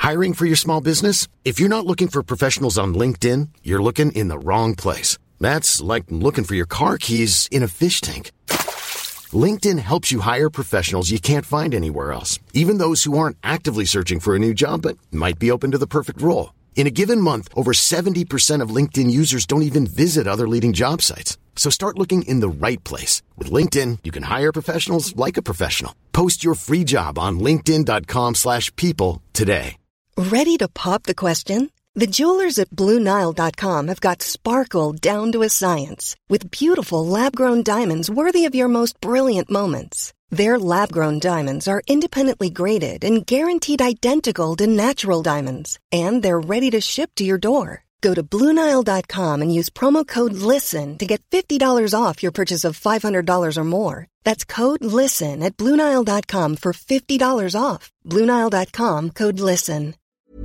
Hiring for your small business? If you're not looking for professionals on LinkedIn, you're looking in the wrong place. That's like looking for your car keys in a fish tank. LinkedIn helps you hire professionals you can't find anywhere else, even those who aren't actively searching for a new job but might be open to the perfect role. In a given month, over 70% of LinkedIn users don't even visit other leading job sites. So start looking in the right place. With LinkedIn, you can hire professionals like a professional. Post your free job on linkedin.com/people today. Ready to pop the question? The jewelers at BlueNile.com have got sparkle down to a science with beautiful lab-grown diamonds worthy of your most brilliant moments. Their lab-grown diamonds are independently graded and guaranteed identical to natural diamonds, and they're ready to ship to your door. Go to BlueNile.com and use promo code LISTEN to get $50 off your purchase of $500 or more. That's code LISTEN at BlueNile.com for $50 off. BlueNile.com, code LISTEN.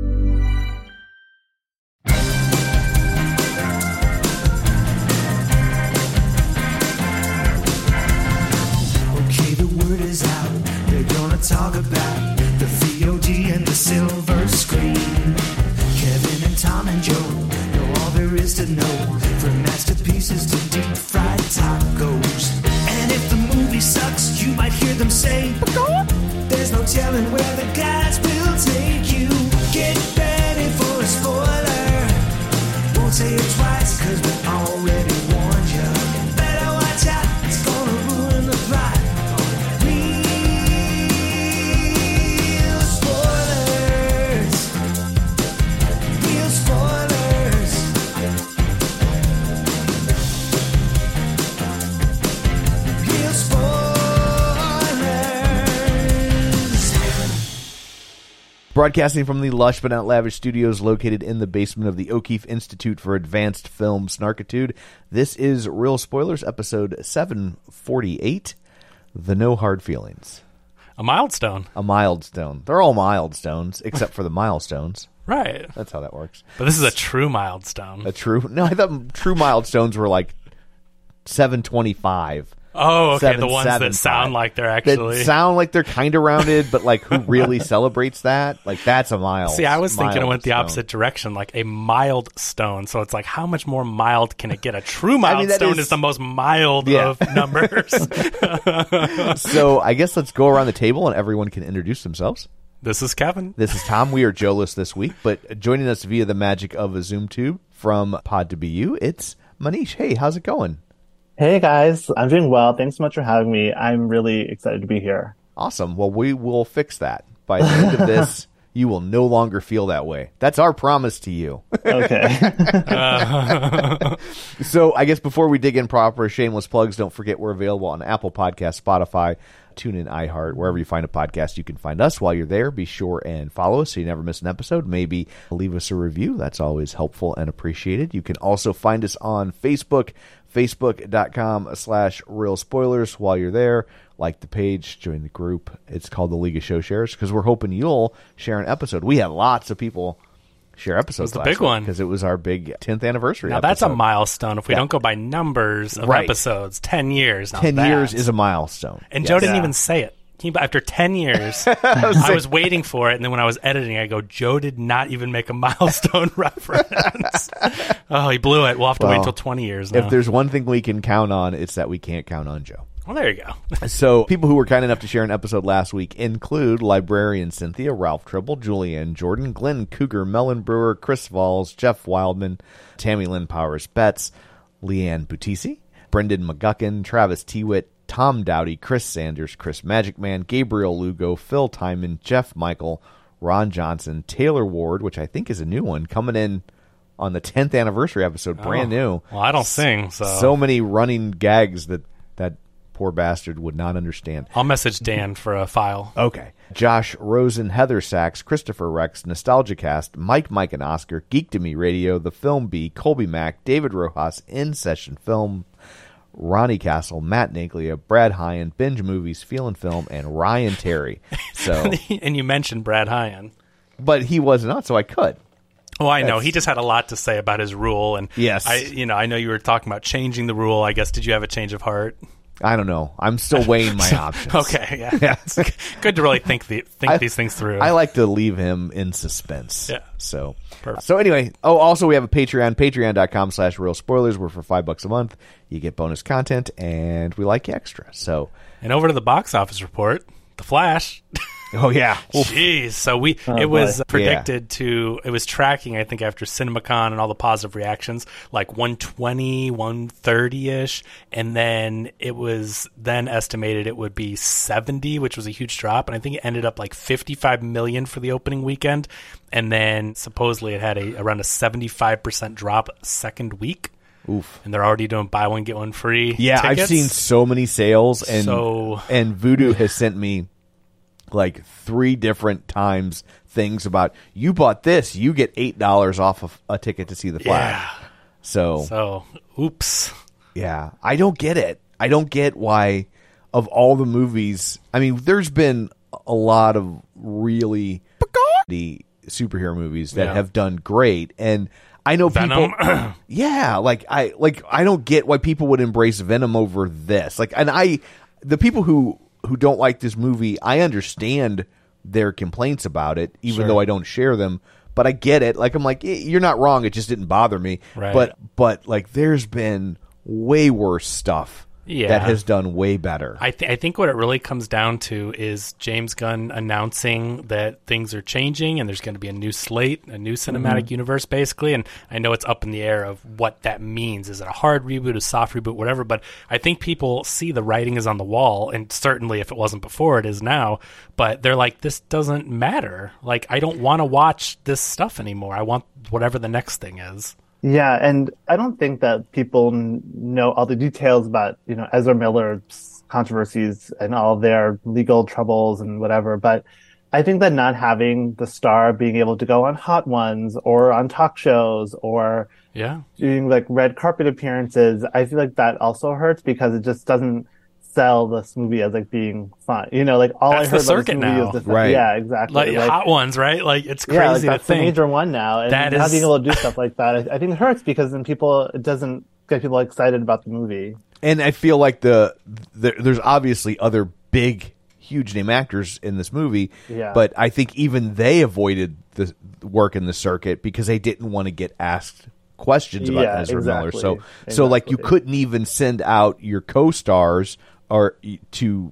Okay, the word is out. They're gonna talk about the VOD and the silver screen. Kevin and Tom and Joe know all there is to know, from masterpieces to deep fried tacos. And if the movie sucks, you might hear them say, there's no telling where the guys will take you. Get ready for a spoiler. Won't say it twice, cause we already warned you. Better watch out, it's gonna ruin the plot. Real spoilers. Real spoilers. Real spoilers. Broadcasting from the lush but not lavish studios located in the basement of the O'Keefe Institute for Advanced Film Snarkitude, this is Real Spoilers, episode 748, The No Hard Feelings. A milestone. A milestone. They're all milestones, except for the milestones. Right. That's how that works. But this is a true milestone. A true... No, I thought true milestones were like 725. Oh, okay. The ones that sound like they're actually... That sound like they're kind of rounded, but like who really celebrates that? Like that's a mile. See, I was thinking it went the opposite direction, like a mild stone. So it's like, how much more mild can it get? A true milestone is the most mild of numbers. So I guess let's go around the table and everyone can introduce themselves. This is Kevin. This is Tom. We are Joe-less this week, but joining us via the magic of a Zoom tube from Pod to BU, it's Manish. Hey, how's it going? Hey guys, I'm doing well. Thanks so much for having me. I'm really excited to be here. Awesome. Well, we will fix that. By the end of this, you will no longer feel that way. That's our promise to you. Okay. So I guess before we dig in proper, shameless plugs, don't forget we're available on Apple Podcasts, Spotify, TuneIn, iHeart, wherever you find a podcast, you can find us. While you're there, be sure and follow us so you never miss an episode. Maybe leave us a review. That's always helpful and appreciated. You can also find us on Facebook, facebook.com/Real Spoilers. While you're there, like the page, join the group. It's called the League of Show Sharers because we're hoping you'll share an episode. We had lots of people share episodes. It was the big one because it was our big 10th anniversary. Now episode. that's a milestone. If we don't go by numbers of episodes, 10 years. Now 10 years is a milestone. And Joe didn't even say it. After 10 years, I was waiting for it, and then when I was editing, I go, Joe did not even make a milestone reference. Oh, he blew it. We'll have to wait until 20 years now. If there's one thing we can count on, it's that we can't count on Joe. Well, there you go. So people who were kind enough to share an episode last week include Librarian Cynthia, Ralph Tribble, Julianne Jordan, Glenn Cougar, Melon Brewer, Chris Valls, Jeff Wildman, Tammy Lynn Powers Betts, Leanne Butisi, Brendan McGuckin, Travis Tewitt, Tom Dowdy, Chris Sanders, Chris Magic Man, Gabriel Lugo, Phil Timon, Jeff Michael, Ron Johnson, Taylor Ward, which I think is a new one, coming in on the 10th anniversary episode, brand new. Well, I don't sing, so... So many running gags that poor bastard would not understand. I'll message Dan for a file. Okay. Josh Rosen, Heather Sachs, Christopher Rex, NostalgiaCast, Mike and Oscar, Geek to Me Radio, The Film Bee, Colby Mack, David Rojas, In Session Film, Ronnie Castle, Matt Naglia, Brad Hyan, Binge Movies, Feelin' Film, and Ryan Terry. So, and you mentioned Brad Hyan. But he was not, so I could. Oh, I know. He just had a lot to say about his rule. And yes. I know you were talking about changing the rule. I guess, did you have a change of heart? I don't know. I'm still weighing my options. Okay, yeah. It's good to really think these things through. I like to leave him in suspense. Yeah. So, Perfect. So anyway, also we have a Patreon, patreon.com/real spoilers, where for $5 a month, you get bonus content and we like you extra. So, and over to the box office report, The Flash. oh yeah. Jeez. So it was predicted it was tracking, I think, after CinemaCon and all the positive reactions, like 120, 130-ish. And then it was then estimated it would be 70, which was a huge drop. And I think it ended up like 55 million for the opening weekend. And then supposedly it had around a 75% drop second week. Oof. And they're already doing buy one, get one free Yeah, tickets. I've seen so many sales. And Vudu has sent me like 3 different times things about, you bought this, you get $8 off of a ticket to see The Flash. Yeah. So oops. Yeah, I don't get it. I don't get why, of all the movies, I mean, there's been a lot of really the superhero movies that have done great, and I know Venom. people. Yeah, I don't get why people would embrace Venom over this. The people who don't like this movie, I understand their complaints about it, even though I don't share them. But I get it. Like, I'm like, you're not wrong. It just didn't bother me. Right. But like, there's been way worse stuff that has done way better. I think what it really comes down to is James Gunn announcing that things are changing and there's going to be a new slate, a new cinematic universe, basically. And I know it's up in the air of what that means. Is it a hard reboot, a soft reboot, whatever? But I think people see the writing is on the wall, and certainly if it wasn't before, it is now. But they're like, this doesn't matter. Like, I don't want to watch this stuff anymore. I want whatever the next thing is. Yeah, and I don't think that people know all the details about, Ezra Miller's controversies and all their legal troubles and whatever, but I think that not having the star being able to go on Hot Ones or on talk shows or doing like red carpet appearances, I feel like that also hurts because it just doesn't sell this movie as like being fun. Like all That's I heard the about this circuit movie now. is the Right. Yeah, exactly. Like Hot Ones, right? Like, it's crazy yeah, like to that's the think. major one now. And That not is- being able to do stuff like that, I think it hurts because then it doesn't get people excited about the movie. And I feel like there's obviously other big, huge name actors in this movie, but I think even they avoided the work in the circuit because they didn't want to get asked questions about Ezra Miller. So like, you couldn't even send out your co-stars or to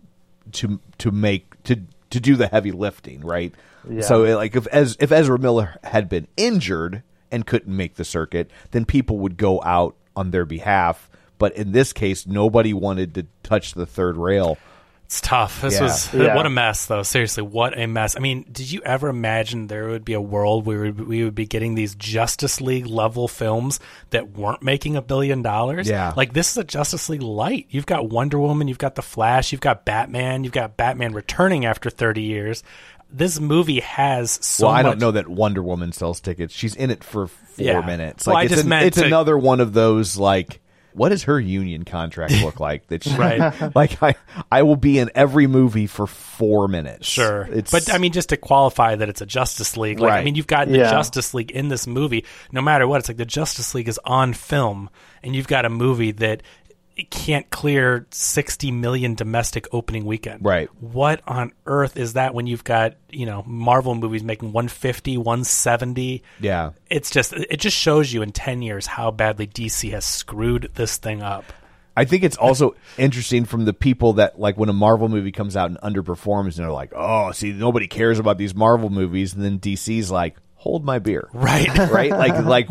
do the heavy lifting, right? Yeah. So like, if Ezra Miller had been injured and couldn't make the circuit, then people would go out on their behalf. But in this case, nobody wanted to touch the third rail. It's tough. This was what a mess, though. Seriously, what a mess. I mean, did you ever imagine there would be a world where we would be getting these Justice League level films that weren't making $1 billion? Yeah, like, this is a Justice League light. You've got Wonder Woman, you've got the Flash, you've got Batman returning after 30 years. This movie has so much. I don't know that Wonder Woman sells tickets. She's in it for 4 minutes. Well, like, it's another one of those, like, what does her union contract look like? That she, right. Like, I will be in every movie for 4 minutes. Sure. But I mean, just to qualify that it's a Justice League, like, I mean, you've got the Justice League in this movie. No matter what, it's like the Justice League is on film, and you've got a movie that it can't clear 60 million domestic opening weekend. Right. What on earth is that when you've got, Marvel movies making 150, 170? Yeah. It just shows you in 10 years how badly DC has screwed this thing up. I think it's also interesting from the people that, like, when a Marvel movie comes out and underperforms, and they're like, oh, see, nobody cares about these Marvel movies, and then DC's like, hold my beer. Right. Right? Like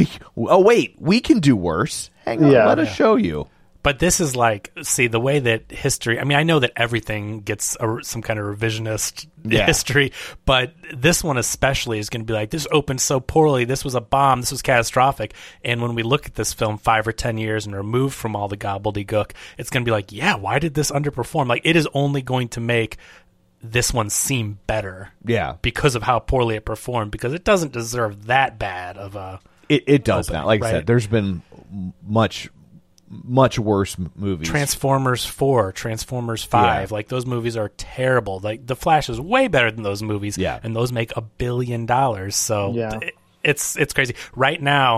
we can do worse. Hang on, let us show you. But this is like, see, the way that history, I mean, I know that everything gets some kind of revisionist history, but this one especially is going to be like, this opened so poorly, this was a bomb, this was catastrophic. And when we look at this film 5 or 10 years and removed from all the gobbledygook, it's going to be like, yeah, why did this underperform? Like, it is only going to make this one seem better. Yeah. Because of how poorly it performed, because it doesn't deserve that bad of a... It does opening, not. Like right? I said, there's been much worse movies. Transformers 4, Transformers 5, like, those movies are terrible. Like, The Flash is way better than those movies, and those make $1 billion. So it's crazy. Right now,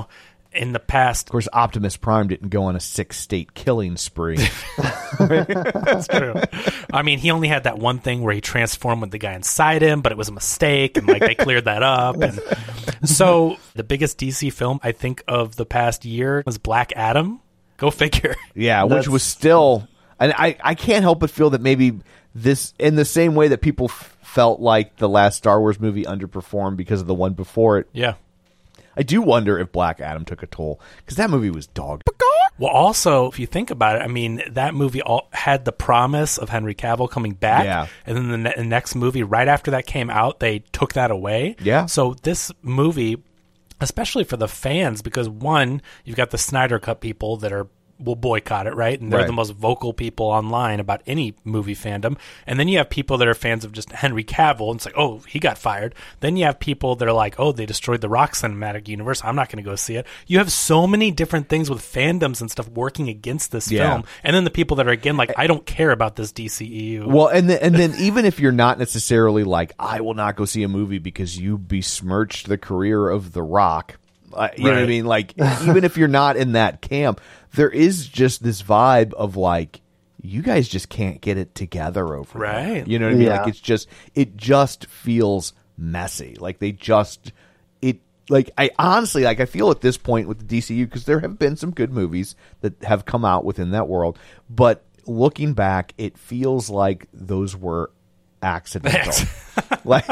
in the past. Of course, Optimus Prime didn't go on a 6-state killing spree. That's true. I mean, he only had that one thing where he transformed with the guy inside him, but it was a mistake, and like they cleared that up. And so the biggest DC film I think of the past year was Black Adam. Go figure. Yeah, which was still, and I can't help but feel that maybe this, in the same way that people felt like the last Star Wars movie underperformed because of the one before it. Yeah. I do wonder if Black Adam took a toll, because that movie was dog. Well, also, if you think about it, I mean, that movie had the promise of Henry Cavill coming back. Yeah. And then the next movie, right after that came out, they took that away. Yeah. So this movie, especially for the fans, because one, you've got the Snyder Cut people that will boycott it, right? And they're the most vocal people online about any movie fandom. And then you have people that are fans of just Henry Cavill, and it's like, oh, he got fired. Then you have people that are like, oh, they destroyed the Rock cinematic universe, I'm not going to go see it. You have so many different things with fandoms and stuff working against this film. And then the people that are, again, like, I don't care about this DCEU. Well, and then even if you're not necessarily like, I will not go see a movie because you besmirched the career of The Rock, you know what I mean? Like, even if you're not in that camp, there is just this vibe of like, you guys just can't get it together over there. You know what I mean? Yeah. Like, it just feels messy. Like I honestly, like, I feel at this point with the DCU, because there have been some good movies that have come out within that world, but looking back, it feels like those were accidental. like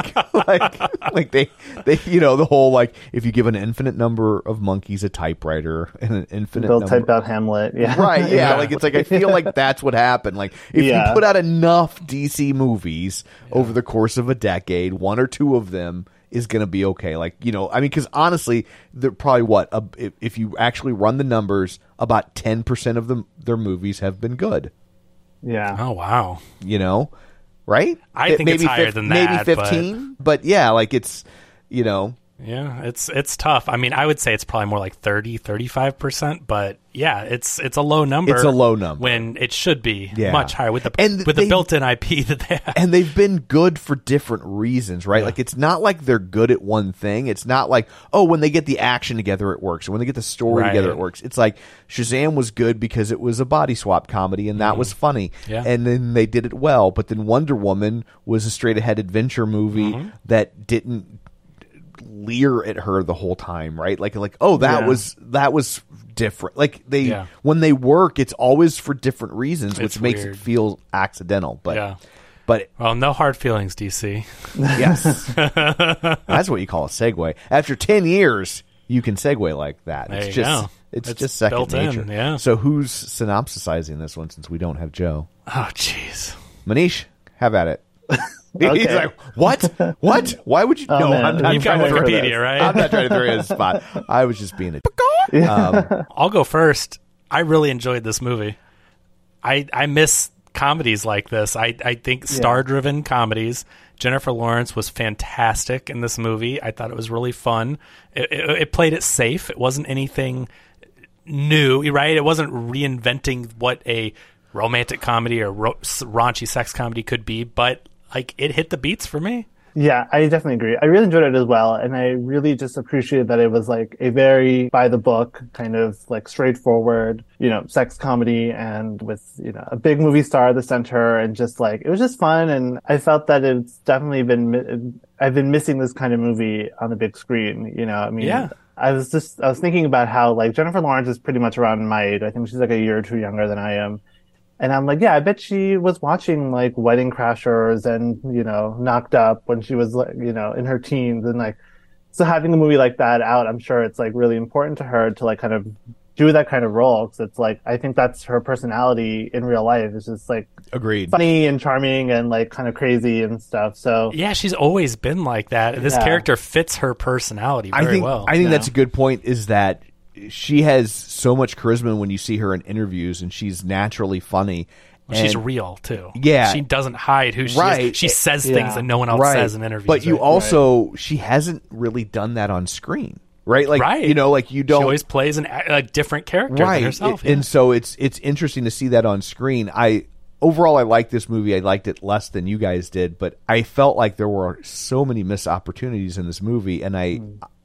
they you know, the whole, like, if you give an infinite number of monkeys a typewriter and an infinite They'll number, type out Hamlet. Yeah. right, yeah. Like, it's like, I feel like that's what happened. Like, if you put out enough DC movies over the course of a decade, one or two of them is going to be okay. Like, you know, I mean, because honestly, they're probably if you actually run the numbers, about 10% of their movies have been good. Yeah. Oh, wow. You know? Right? I think it's higher than that. Maybe 15. But yeah, like, it's, you know. Yeah, it's tough. I mean, I would say it's probably more like 35%, but yeah, it's a low number. It's a low number when it should be much higher with the built-in IP that they have. And they've been good for different reasons, right? Yeah. Like, it's not like they're good at one thing. It's not like, oh, when they get the action together it works, or when they get the story together it works. It's like Shazam was good because it was a body swap comedy, and that was funny. Yeah. And then they did it well. But then Wonder Woman was a straight-ahead adventure movie that didn't leer at her the whole time, right? Like oh, that was different. Like, when they work, it's always for different reasons, which It's makes weird. it feel accidental. But well, no hard feelings, DC. yes, that's what you call a segue. After 10 years, you can segue like that. There It's you just go. it's It's just second built in, nature. yeah. So who's synopsisizing this one, since we don't have Joe? Oh, jeez. Manish, have at it. He's Okay. like, what? Why would you? Oh, no, man. I'm not You've got trying to throw Wikipedia, this. right? I'm not trying to throw you in a spot. I was just being a. I'll go first. I really enjoyed this movie. I miss comedies like this. I think star-driven comedies. Jennifer Lawrence was fantastic in this movie. I thought it was really fun. It played it safe. It wasn't anything new, right? It wasn't reinventing what a romantic comedy or raunchy sex comedy could be, but like, it hit the beats for me. Yeah, I definitely agree. I really enjoyed it as well. And I really just appreciated that it was like a very by the book, kind of like straightforward, you know, sex comedy, and with, you know, a big movie star at the center, and just like, it was just fun. And I felt that it's definitely I've been missing this kind of movie on the big screen, you know, I mean, I was thinking about how, like, Jennifer Lawrence is pretty much around my age. I think she's like a year or two younger than I am. And I'm like, yeah, I bet she was watching like Wedding Crashers and, you know, Knocked Up when she was, you know, in her teens. And like, so having a movie like that out, I'm sure it's like really important to her to like kind of do that kind of role. Cause it's like, I think that's her personality in real life. It's just like Agreed. funny and charming and like kind of crazy and stuff. So yeah, she's always been like that. This character fits her personality very well. I think that's a good point, is that she has so much charisma when you see her in interviews, and she's naturally funny. She's real too. Yeah. She doesn't hide who she is. She says things that no one else says in interviews. But you also, she hasn't really done that on screen. Right? Like, you know, like, you don't. She always plays a different character than herself. And so it's interesting to see that on screen. Overall, I liked this movie. I liked it less than you guys did, but I felt like there were so many missed opportunities in this movie, and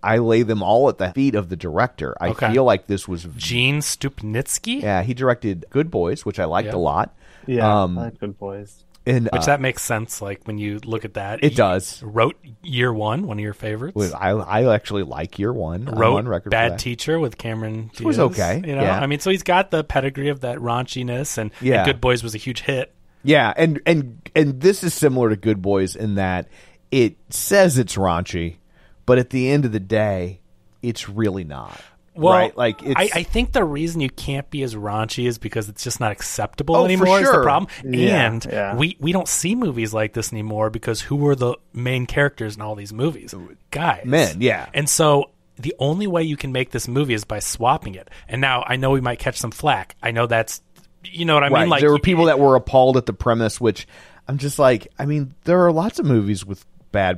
I lay them all at the feet of the director. I feel like this was Gene Stupnitsky. Yeah, he directed Good Boys, which I liked a lot. Yeah, I like Good Boys. And, which that makes sense. Like when you look at that, it does. Wrote Year One, one of your favorites. I actually like Year One. Wrote on record Bad Teacher with Cameron Diaz. It was okay. You know, yeah. I mean, so he's got the pedigree of that raunchiness, and Good Boys was a huge hit. Yeah, and this is similar to Good Boys in that it says it's raunchy, but at the end of the day, it's really not. Well, right? Like I think the reason you can't be as raunchy is because it's just not acceptable anymore. For sure. Is the problem, Yeah, and we don't see movies like this anymore because who are the main characters in all these movies? Guys, men, yeah, and so. The only way you can make this movie is by swapping it. And now I know we might catch some flack. I know that's, you know what I mean? Like there were people that were appalled at the premise, which I'm just like, I mean, there are lots of movies with bad,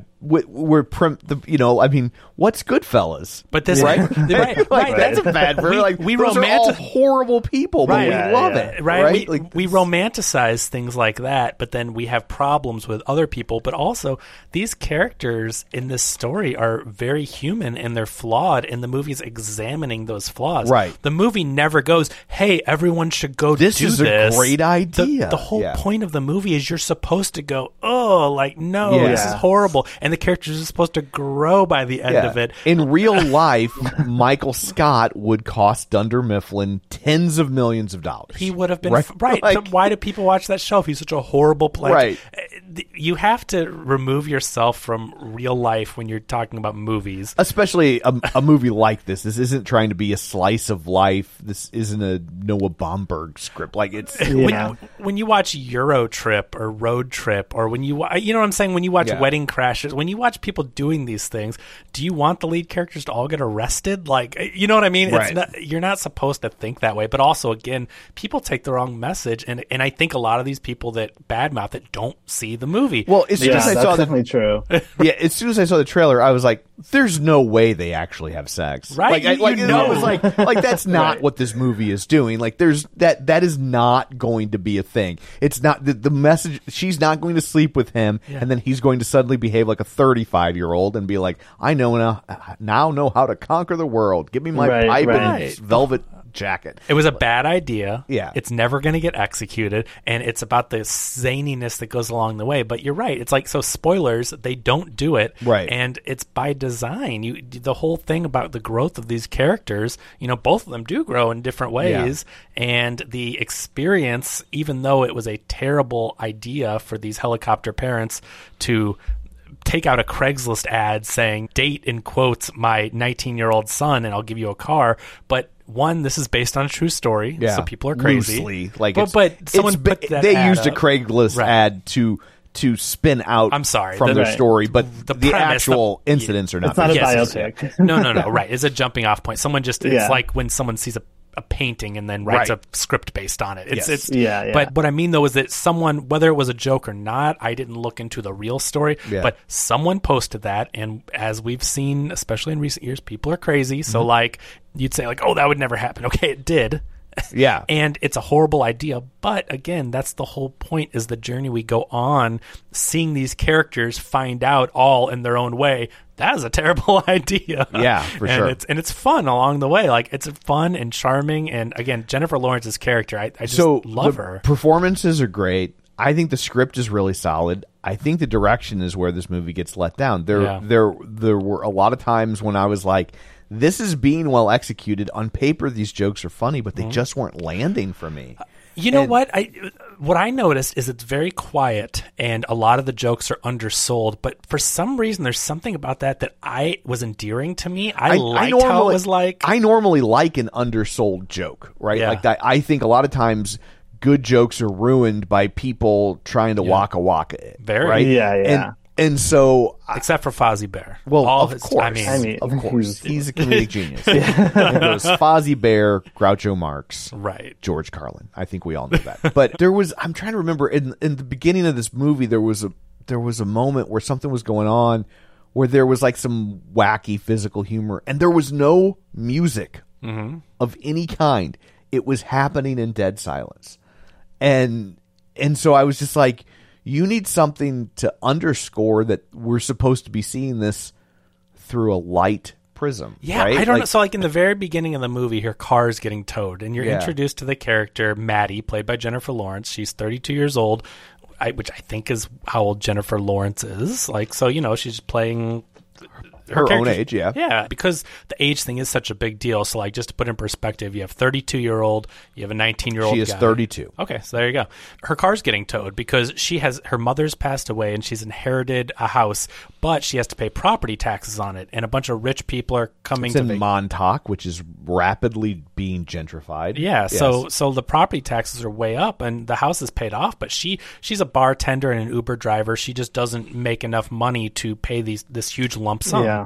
I mean, what's Goodfellas? But this, right? right. That's a bad version. Like, those are all horrible people, but we love it. Right? We romanticize things like that, but then we have problems with other people. But also, these characters in this story are very human and they're flawed, and the movie's examining those flaws. Right. The movie never goes, hey, everyone should go this do is this. A great idea. The whole point of the movie is you're supposed to go, oh, like, no, this is horrible. And the characters are supposed to grow by the end of it. In real life, Michael Scott would cost Dunder Mifflin tens of millions of dollars. He would have been right. So why do people watch that show if he's such a horrible player? Right. You have to remove yourself from real life when you're talking about movies. Especially a movie like this. This isn't trying to be a slice of life. This isn't a Noah Baumbach script. Like it's when you watch Euro Trip or Road Trip, or when you know what I'm saying, when you watch Wedding Crashers, when you watch people doing these things, do you want the lead characters to all get arrested? Like, you know what I mean? Right. You're not supposed to think that way. But also, again, people take the wrong message, and I think a lot of these people that badmouth it don't see the movie. Well, as soon as I saw definitely true. As soon as I saw the trailer, I was like, "There's no way they actually have sex." Right? It was like that's not what this movie is doing. Like, there's that is not going to be a thing. It's not the message. She's not going to sleep with him, and then he's going to suddenly behave like a 35-year-old and be like, "I now know how to conquer the world. Give me my pipe and velvet jacket." It was a bad idea. Yeah. It's never going to get executed, and it's about the zaniness that goes along the way. But you're right. It's like, so spoilers, they don't do it. Right. And it's by design. The whole thing about the growth of these characters, both of them do grow in different ways. Yeah. And the experience, even though it was a terrible idea for these helicopter parents to take out a Craigslist ad saying, date in quotes my 19-year-old son and I'll give you a car. But one, this is based on a true story, so people are crazy. Loosely, like, but someone put that they ad used up. a Craigslist ad to spin out from their story, but the premise, actual incidents are not. It's not a biopic. No. Right. It's a jumping off point. Someone just, it's like when someone sees a painting and then writes a script based on it. But what I mean though is that someone, whether it was a joke or not, I didn't look into the real story, but someone posted that, and as we've seen, especially in recent years, people are crazy. So like you'd say like, oh, that would never happen. Okay, it did. Yeah. And it's a horrible idea. But again, that's the whole point, is the journey we go on, seeing these characters find out all in their own way. That is a terrible idea. Yeah, for sure. It's fun along the way. Like, it's fun and charming. And again, Jennifer Lawrence's character, I just love her. Performances are great. I think the script is really solid. I think the direction is where this movie gets let down. There were a lot of times when I was like, this is being well executed. On paper, these jokes are funny, but they just weren't landing for me. You know what I noticed is it's very quiet, and a lot of the jokes are undersold. But for some reason, there's something about that was endearing to me. I liked how it was like. I normally like an undersold joke, right? Yeah. Like that. I think a lot of times good jokes are ruined by people trying to waka it. Very. Right? Yeah. And so, except for Fozzie Bear. Well, of course, he's a comedic genius. It goes Fozzie Bear, Groucho Marx, right? George Carlin. I think we all know that. But I'm trying to remember in the beginning of this movie, there was a moment where something was going on, where there was like some wacky physical humor, and there was no music of any kind. It was happening in dead silence, and so I was just like, you need something to underscore that we're supposed to be seeing this through a light Prism. Yeah, right? I don't know. So, like in the very beginning of the movie, her car is getting towed, and you're introduced to the character Maddie, played by Jennifer Lawrence. She's 32 years old, which I think is how old Jennifer Lawrence is. Like, so she's playing her own age, yeah. Yeah, because the age thing is such a big deal. So, like, just to put in perspective, you have 32-year-old, you have a 19-year-old She is guy. 32. Okay, so there you go. Her car's getting towed because her mother's passed away and she's inherited a house, but she has to pay property taxes on it. And a bunch of rich people are coming It's in Montauk, which is rapidly being gentrified. Yeah, Yes. so the property taxes are way up, and the house is paid off. But she's a bartender and an Uber driver. She just doesn't make enough money to pay this huge lump sum. Yeah.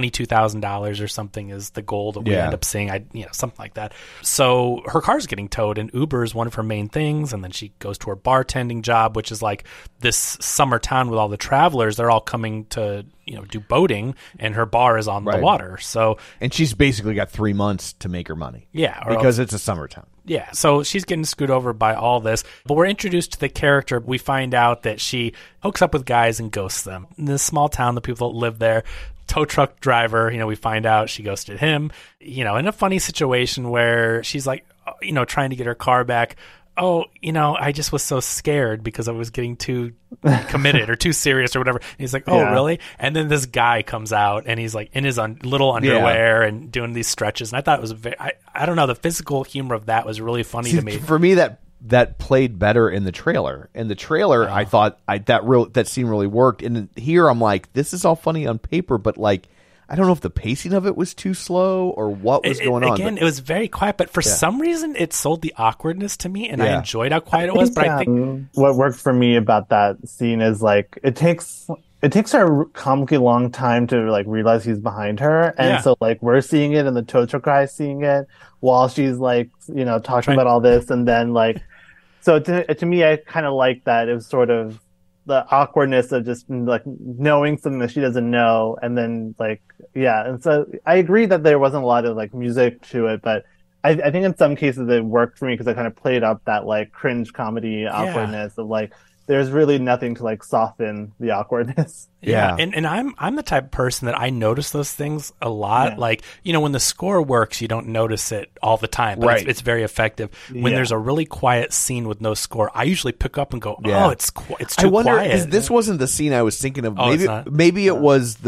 $22,000 or something is the goal that we Yeah. end up seeing. Something like that. So her car's getting towed, and Uber is one of her main things. And then she goes to her bartending job, which is like this summer town with all the travelers. They're all coming to do boating, and her bar is on the water. So, and she's basically got 3 months to make her money. Yeah, because it's a summertime. Yeah, so she's getting screwed over by all this. But we're introduced to the character. We find out that she hooks up with guys and ghosts them. In this small town, the people that live there, tow truck driver, we find out she ghosted him, in a funny situation where she's like, trying to get her car back. Oh, I just was so scared because I was getting too committed or too serious or whatever. And he's like, oh, really? And then this guy comes out and he's like in his little underwear and doing these stretches. And I thought it was I don't know, the physical humor of that was really funny to me. For me, that played better in the trailer. In the trailer, I thought that scene really worked. And here I'm like, this is all funny on paper, but like, I don't know if the pacing of it was too slow or what was going on. Again, it was very quiet, but for some reason it sold the awkwardness to me, and I enjoyed how quiet it was. But I think what worked for me about that scene is like it takes her a comically long time to like realize he's behind her, and so like we're seeing it, and the tow truck guy is seeing it while she's like talking about all this, and then like so to me, I kind of like that it was sort of the awkwardness of just like knowing something that she doesn't know, and then like and so I agree that there wasn't a lot of like music to it, but I think in some cases it worked for me because I kind of played up that like cringe comedy awkwardness of like there's really nothing to like soften the awkwardness. Yeah. And I'm the type of person that I notice those things a lot. Yeah. Like, when the score works, you don't notice it all the time, but it's very effective. When there's a really quiet scene with no score, I usually pick up and go, oh, it's too quiet. I wonder, because this wasn't the scene I was thinking of. Oh, maybe it was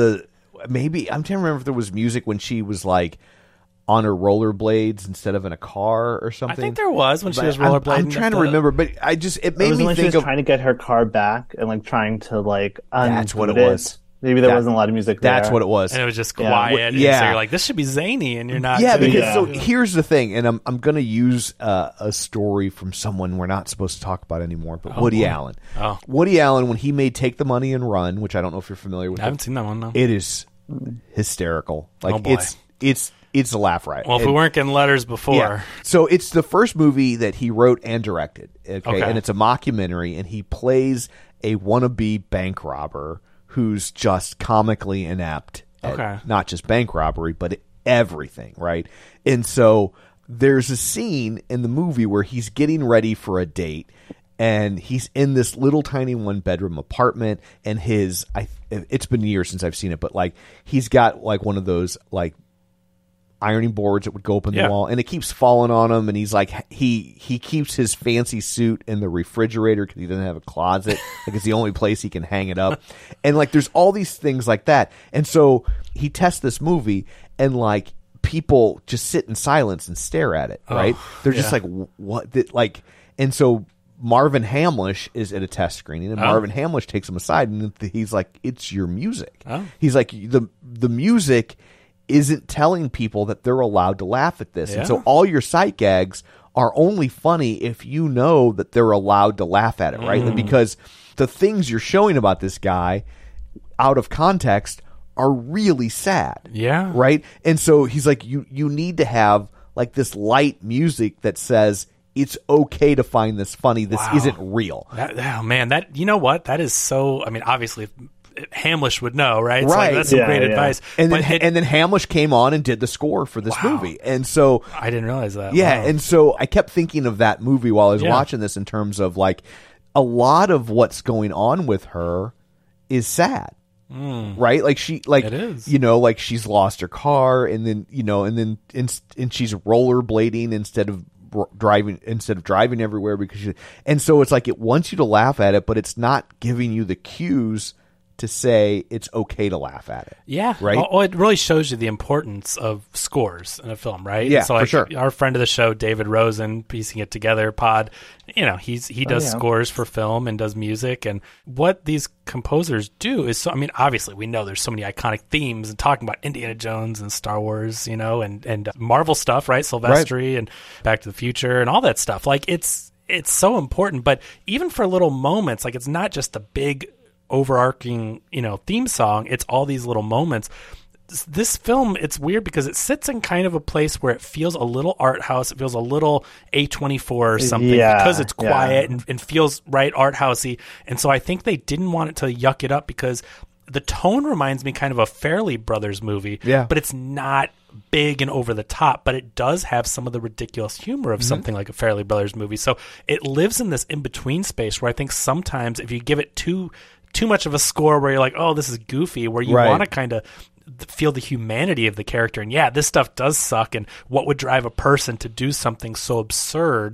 maybe I'm trying to remember if there was music when she was like on her rollerblades instead of in a car or something. I think there was when she was rollerblading. I'm trying to remember, but it made me think she was trying to get her car back and like trying to like that's what it was. Maybe there wasn't a lot of music there. That's what it was. And it was just quiet. And so you're like, this should be zany, and you're not. Yeah, because so here's the thing, and I'm going to use a story from someone we're not supposed to talk about anymore, but Woody Allen. Oh. Woody Allen, when he made Take the Money and Run, which I don't know if you're familiar with. I haven't seen that one, no. It is hysterical. Like, oh boy. It's a laugh riot. Well, if we weren't getting letters before. Yeah. So it's the first movie that he wrote and directed. Okay. And it's a mockumentary, and he plays a wannabe bank robber who's just comically inept at not just bank robbery, but everything, right? And so there's a scene in the movie where he's getting ready for a date, and he's in this little tiny one-bedroom apartment, and it's been years since I've seen it, but like he's got like one of those like ironing boards that would go up in the wall, and it keeps falling on him, and he's like he keeps his fancy suit in the refrigerator because he doesn't have a closet. Like it's the only place he can hang it up, and like there's all these things like that. And so he tests this movie, and like people just sit in silence and stare at it, right? They're just like, what? Like, and so Marvin Hamlish is at a test screening, and Marvin Hamlish takes him aside, and he's like, it's your music. He's like, the music isn't telling people that they're allowed to laugh at this. And so all your sight gags are only funny if you know that they're allowed to laugh at it, right? Because the things you're showing about this guy out of context are really sad. Yeah. Right? And so he's like, you need to have like this light music that says it's okay to find this funny. This isn't real. That you know what? That is so, I mean, obviously Hamlish would know, right? So like, that's some great advice. And then Hamlish came on and did the score for this movie. And so I didn't realize that. Yeah, and so I kept thinking of that movie while I was watching this in terms of like a lot of what's going on with her is sad. Right? Like It is. like she's lost her car, and then and she's rollerblading instead of driving everywhere and so it's like it wants you to laugh at it, but it's not giving you the cues to say it's okay to laugh at it. Yeah. Right? Well, it really shows you the importance of scores in a film, right? Yeah, so like, for sure. Our friend of the show, David Rosen, Piecing It Together pod, he does scores for film and does music. And what these composers do is, obviously we know there's so many iconic themes and talking about Indiana Jones and Star Wars, and Marvel stuff, right? Silvestri and Back to the Future and all that stuff. Like it's so important, but even for little moments, like it's not just the big overarching theme song, it's all these little moments. This film, it's weird because it sits in kind of a place where it feels a little art house, it feels a little A24 or something, because it's quiet and feels right art housey. And so I think they didn't want it to yuck it up, because the tone reminds me kind of a Farrelly Brothers movie, but it's not big and over the top, but it does have some of the ridiculous humor of something like a Farrelly Brothers movie. So it lives in this in-between space where I think sometimes if you give it too much of a score where you're like, oh, this is goofy, where you want to kind of feel the humanity of the character, and this stuff does suck, and what would drive a person to do something so absurd,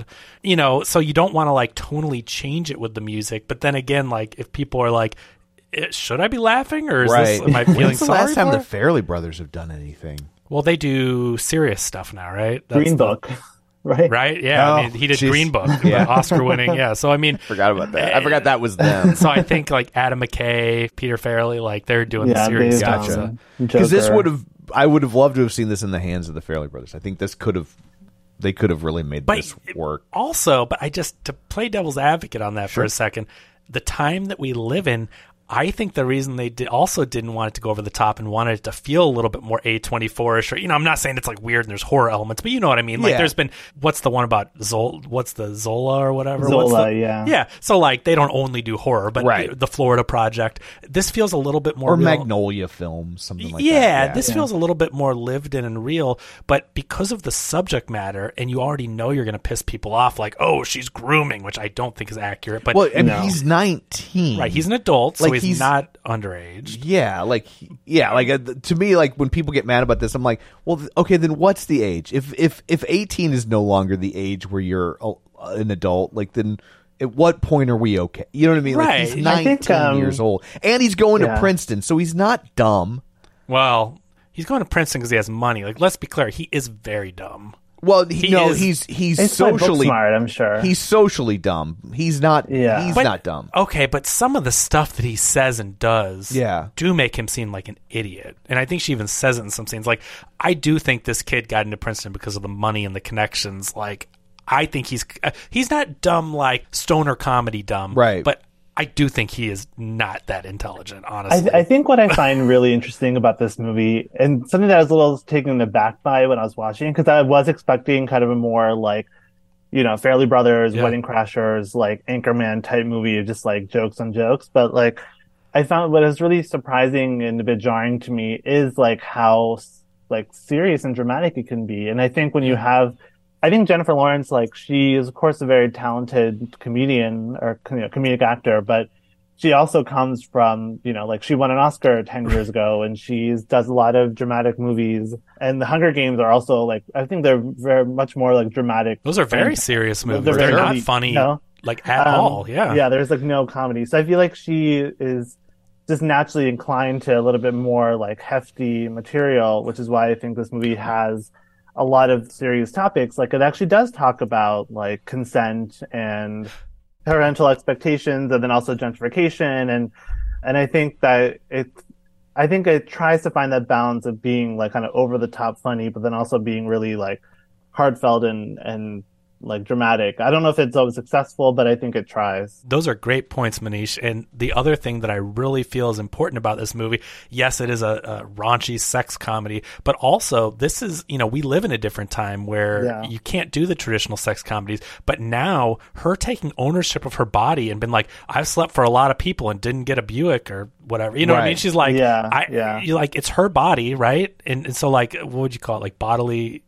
so you don't want to like tonally change it with the music. But then again, like if people are like, should I be laughing, or am I feeling When's the sorry last time for the Farrelly Brothers have done anything? Well, they do serious stuff now, right? Green Book. Right? Yeah. He did Green Book, Oscar-winning. Yeah. So, forgot about that. I forgot that was them. So I think like Adam McKay, Peter Farrelly, like they're doing the serious stuff. Gotcha. Because I would have loved to have seen this in the hands of the Farrelly Brothers. I think they could have really made this work. Also, but to play devil's advocate on that for a second, the time that we live in, I think the reason they also didn't want it to go over the top and wanted it to feel a little bit more A24-ish, or, I'm not saying it's like weird and there's horror elements, but you know what I mean? Like there's been, what's the one about what's the Zola or whatever? Zola, Yeah. So like they don't only do horror, but the Florida Project, this feels a little bit more or real. Magnolia Films, something like that. Yeah, this feels a little bit more lived in and real, but because of the subject matter, and you already know you're going to piss people off, like, oh, she's grooming, which I don't think is accurate. But he's 19. Right, he's an adult, so he's not underage. To me, like when people get mad about this, I'm like, well, okay, then what's the age? If 18 is no longer the age where you're an adult, like then at what point are we okay? You know what I mean? Right. Like he's 19 years old, and he's going to Princeton, so he's not dumb. Well, he's going to Princeton because he has money. Like, let's be clear, he is very dumb. Well, he's socially smart, I'm sure. He's socially dumb. He's not. Yeah. He's not dumb. Okay, but some of the stuff that he says and does, do make him seem like an idiot. And I think she even says it in some scenes. Like, I do think this kid got into Princeton because of the money and the connections. Like, I think he's not dumb like stoner comedy dumb, right? But I do think he is not that intelligent, honestly. I think what I find really interesting about this movie, and something that I was a little taken aback by when I was watching, because I was expecting kind of a more like, Farrelly Brothers, Wedding Crashers, like Anchorman type movie, just like jokes on jokes. But like, I found what is really surprising and a bit jarring to me is like how like serious and dramatic it can be. And I think when you have, I think Jennifer Lawrence, like she is of course a very talented comedian or comedic actor, but she also comes from, like she won an Oscar 10 years ago, and she does a lot of dramatic movies. And the Hunger Games are also like, I think they're very much more like dramatic. Those are very serious movies. They're not funny, like at all. Yeah, there's like no comedy. So I feel like she is just naturally inclined to a little bit more like hefty material, which is why I think this movie has a lot of serious topics. Like it actually does talk about like consent and parental expectations, and then also gentrification. And I think that it tries to find that balance of being like kind of over the top funny, but then also being really like heartfelt and like dramatic. I don't know if it's always successful, but I think it tries. Those are great points, Manish. And the other thing that I really feel is important about this movie, yes, it is a raunchy sex comedy, but also this is, we live in a different time where you can't do the traditional sex comedies. But now her taking ownership of her body and been like, I've slept for a lot of people and didn't get a Buick or whatever. You know what I mean? She's like, you like, it's her body, right? And so like, what would you call it? Like bodily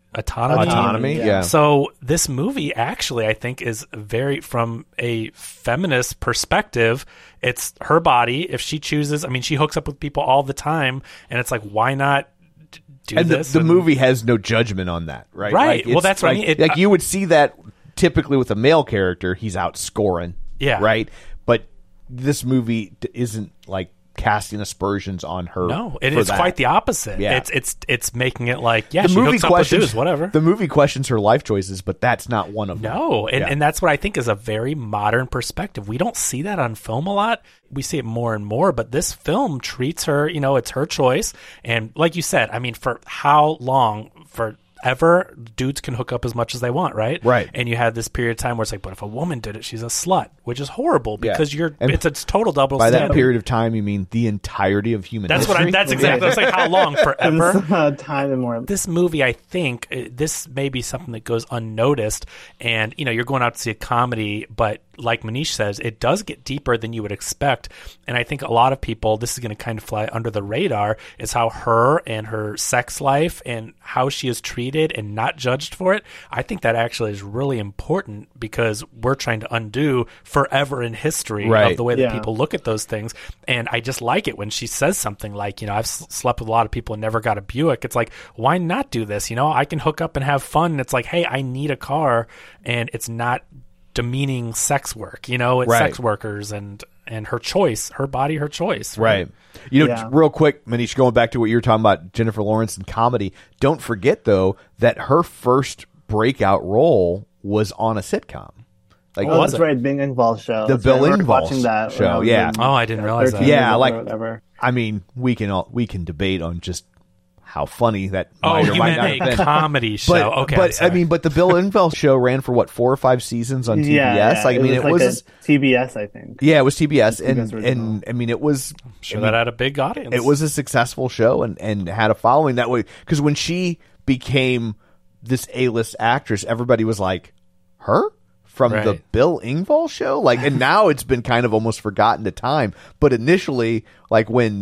Autonomy. Yeah. So this movie actually, I think, is very, from a feminist perspective, it's her body. If she chooses, I mean, she hooks up with people all the time, and it's like, why not do and this? The movie has no judgment on that, right? Right. Like, Well, that's what I like, mean. Like you would see that typically with a male character, he's out scoring. Yeah. Right. But this movie isn't like casting aspersions on her. No, and for it's that. quite the opposite. Yeah. It's making it like, yeah, The she movie hooks up with questions dudes, whatever. The movie questions her life choices, but that's not one of them. No, and, Yeah. and that's what I think is a very modern perspective. We don't see that on film a lot. We see it more and more, but this film treats her, it's her choice. And like you said, I mean, for how long? Forever, dudes can hook up as much as they want, right? Right. And you have this period of time where it's like, but if a woman did it, she's a slut, which is horrible Yeah. because And it's a total double By standard. that period of time, you mean the entirety of human That's history? that's exactly. It's like how long? Forever. Time and more. This movie, I think, this may be something that goes unnoticed. And, you're going out to see a comedy, but like Manish says, it does get deeper than you would expect. And I think a lot of people, this is going to kind of fly under the radar, is how her and her sex life and how she is treated and not judged for it. I think that actually is really important because we're trying to undo forever in history Right. of the way that Yeah. people look at those things. And I just like it when she says something like, I've slept with a lot of people and never got a Buick. It's like, why not do this? I can hook up and have fun. And it's like, hey, I need a car, and it's not demeaning sex work. It's Right. sex workers and her choice, her body, her choice. Right. Yeah. Real quick, Manish, going back to what you were talking about, Jennifer Lawrence and comedy, don't forget, though, that her first breakout role was on a sitcom. Like, Oh, that's right, Bing Engvall show. The That's right, I Bill remember Engvall watching that when show, I was yeah. in, Oh, I didn't realize that. 13 Yeah, years old like- or whatever. I mean, we can debate on just how funny that Oh, might or you might meant not a have been. comedy show. But, Okay. but I mean, but the Bill Engvall show ran for what, 4 or 5 seasons on TBS? Yeah, I mean, it like was a TBS, I think. yeah, it was TBS, TBS and original. I mean, it was sure that had a big audience. it was a successful show and had a following that way. Because when she became this A-list actress, everybody was like, her? From the Right. Bill Engvall show? Like, and now it's been kind of almost forgotten to time. But initially, like when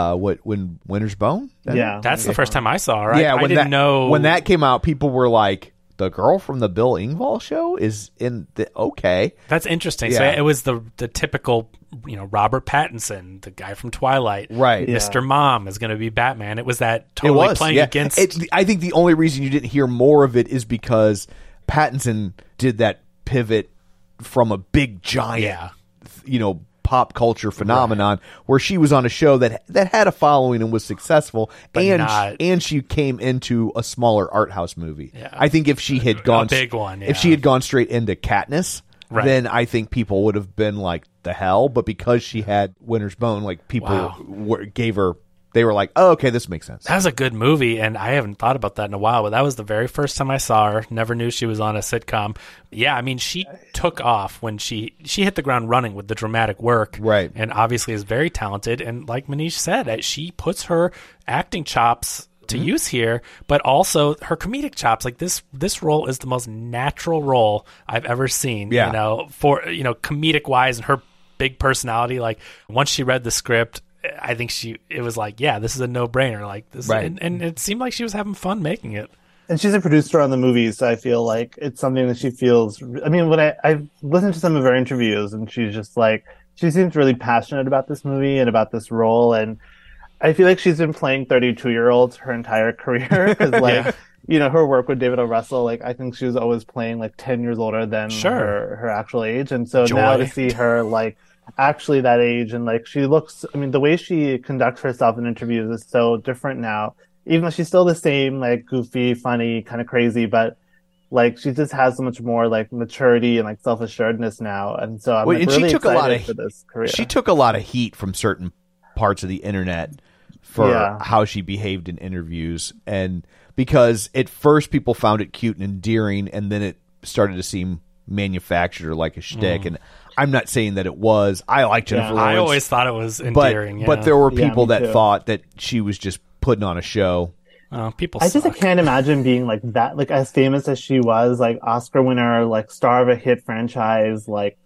Winter's Bone? Yeah. That's the first time I saw her. Yeah, I when didn't that, know when that came out, people were like, the girl from the Bill Engvall show is in the okay. That's interesting. So Yeah. it was the typical, Robert Pattinson, the guy from Twilight. Right. Yeah. Mr. Mom is going to be Batman. It was that It totally was playing yeah. against. I think the only reason you didn't hear more of it is because Pattinson did that pivot from a big giant, Yeah. pop culture phenomenon where she was on a show that had a following and was successful, But and not- and she came into a smaller art house movie. Yeah. I think if she had gone big one, if she yeah. had gone straight into Katniss, Right. then I think people would have been like, the hell. But because she had Winter's Bone, like people Wow. gave her. They were like, oh, okay, this makes sense. That was a good movie, and I haven't thought about that in a while, but that was the very first time I saw her. Never knew she was on a sitcom. Yeah, I mean, she took off when she hit the ground running with the dramatic work. Right. And obviously is very talented. And like Manish said, she puts her acting chops to Mm-hmm. use here, but also her comedic chops. Like this role is the most natural role I've ever seen. Yeah. For comedic wise, and her big personality. Like once she read the script, I think it was like, yeah, this is a no-brainer. Like this, Right. and it seemed like she was having fun making it. And she's a producer on the movie, so I feel like it's something that she feels. I mean, when I've listened to some of her interviews, and she's just like, she seems really passionate about this movie and about this role. And I feel like she's been playing 32-year-olds her entire career. Because, like, her work with David O. Russell, like, I think she was always playing like 10 years older than her actual age. And so now to see her, like, actually that age, and like she looks, I mean, the way she conducts herself in interviews is so different now, even though she's still the same, like, goofy, funny, kind of crazy, but like she just has so much more like maturity and like self-assuredness now. And so I'm Well, like, and really she took a excited lot of for this career. She took a lot of heat from certain parts of the internet for Yeah. how she behaved in interviews, and because at first people found it cute and endearing, and then it started to seem manufactured or like a shtick. And I'm not saying that it was. I like Jennifer Lawrence. I always thought it was but endearing. but there were Yeah, people me that too. thought that she was just putting on a show. People I just suck. can't imagine being like that, like as famous as she was, like Oscar winner, like star of a hit franchise, like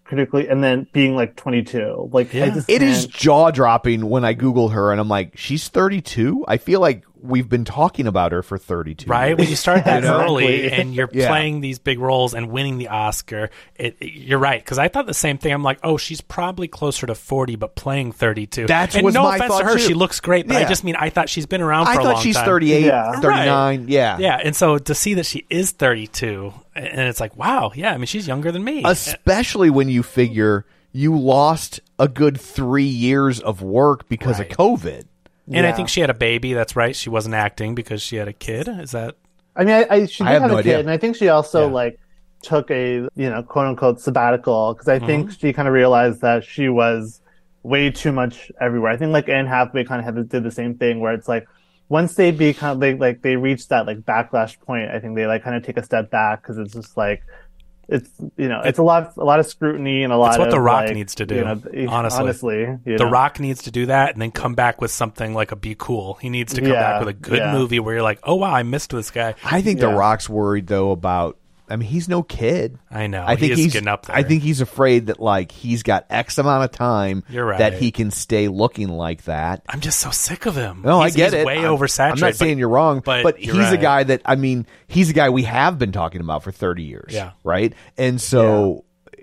critically, and then being like 22. Like, I just It is can't- jaw dropping when I Google her and I'm like, she's 32? I feel like we've been talking about her for 32. Right? When you start that early Exactly. and you're Yeah. playing these big roles and winning the Oscar, you're right. Because I thought the same thing. I'm like, oh, she's probably closer to 40, but playing 32. That's and was no my offense thought, to her, too. she looks great, but I Yeah. just mean I thought she's been around for I a long thought she's time. 38, Yeah. 39. Yeah. Yeah, and so to see that she is 32, and it's like, wow, yeah, I mean, she's younger than me. Especially when you figure you lost a good 3 years of work because Right. of COVID. And I Yeah. think she had a baby. That's right. She wasn't acting because she had a kid. Is that? I mean, she I did have have no a idea. kid, and I think she also Yeah. like took a quote unquote sabbatical because I Mm-hmm. think she kind of realized that she was way too much everywhere. I think like Anne Hathaway kind of did the same thing where it's like once they become they reach that like backlash point, I think they like kind of take a step back because it's just like it's it's a lot of scrutiny and a lot It's what of The Rock like, needs to do, honestly. you The know. Rock needs to do that and then come back with something like a Be Cool. He needs to come back with a good movie where you're like, oh, wow, I missed this guy. I think The Yeah. Rock's worried, though, about... I mean, he's no kid. I know. I think he is he's getting up there. I think he's afraid that, like, he's got X amount of time You're right. that he can stay looking like that. I'm just so sick of him. No, He's- I get he's it. way I'm oversaturated. not saying you're wrong, but you're he's a right. guy that, I mean, he's a guy we have been talking about for 30 years. Yeah. Right? And so,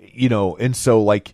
like,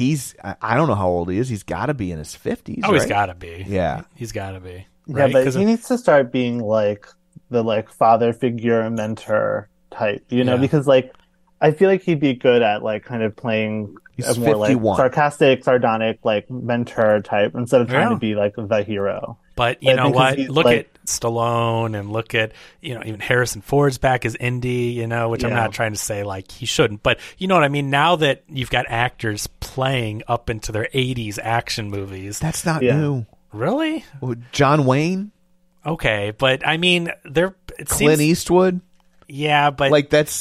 I don't know how old he is. He's got to be in his 50s. Oh, he's right? got to be. Yeah. He's got to be. Yeah, Right? but 'Cause he needs to start being like the like father figure mentor type, Yeah. because like I feel like he'd be good at like kind of playing He's a more like 51. sarcastic, sardonic like mentor type instead of trying Yeah. to be like the hero. But you I know think what? he's Look like- at Stallone and look at, even Harrison Ford's back as Indy, which I'm Yeah. not trying to say like he shouldn't. But you know what I mean? Now that you've got actors playing up into their 80s action movies. That's not Yeah. new. Really? John Wayne, Okay. But I mean, it Clint seems, Eastwood. yeah, but Like, that's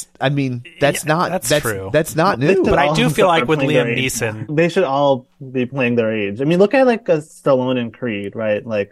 not... that's true. That's not new. But I do All feel like are with playing their Liam age. Neeson, They should all be playing their age. I mean, look at like a Stallone and Creed, right? Like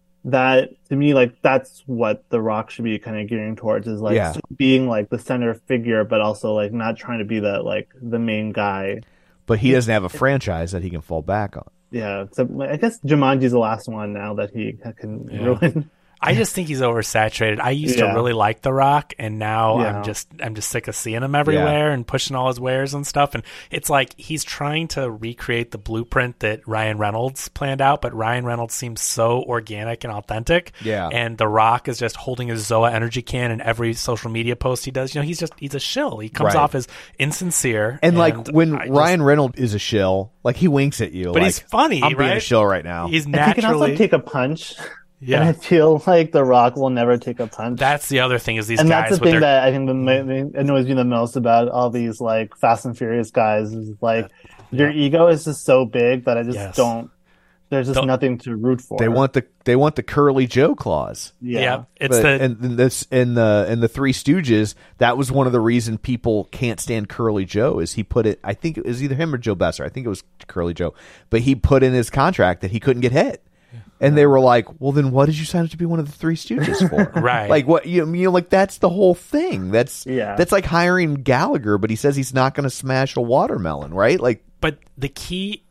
that to me, like that's what The Rock should be kind of gearing towards is like Yeah. still being like the center figure, but also like not trying to be the main guy. But he doesn't have a franchise that he can fall back on. Yeah, so I guess Jumanji's the last one now that he can ruin. I just think he's oversaturated. I used to Yeah. really like The Rock, and now Yeah. I'm just sick of seeing him everywhere and pushing all his wares and stuff. And it's like he's trying to recreate the blueprint that Ryan Reynolds planned out, but Ryan Reynolds seems so organic and authentic. Yeah. And The Rock is just holding his Zoa energy can in every social media post he does. He's a shill. He comes Right. off as insincere. And like when I just- Ryan Reynolds is a shill, like he winks at you. But like, he's funny, I'm being a right? shill right now. he's And he can also naturally. take a punch. Yeah. And I feel like The Rock will never take a punch. That's the other thing is these and guys that's the with thing their that I think annoys me the most about all these like Fast and Furious guys is like your ego is just so big that I just Yes. don't. There's just Don't- nothing to root for. They want the Curly Joe clause. yeah. It's But- the and this in the Three Stooges, that was one of the reason people can't stand Curly Joe is he put it. I think it was either him or Joe Besser. I think it was Curly Joe, but he put in his contract that he couldn't get hit. And they were like, "Well, then, what did you sign up to be one of the Three Stooges for?" Right. Like what like that's the whole thing. That's Yeah. That's like hiring Gallagher, but he says he's not going to smash a watermelon, right? Like But the key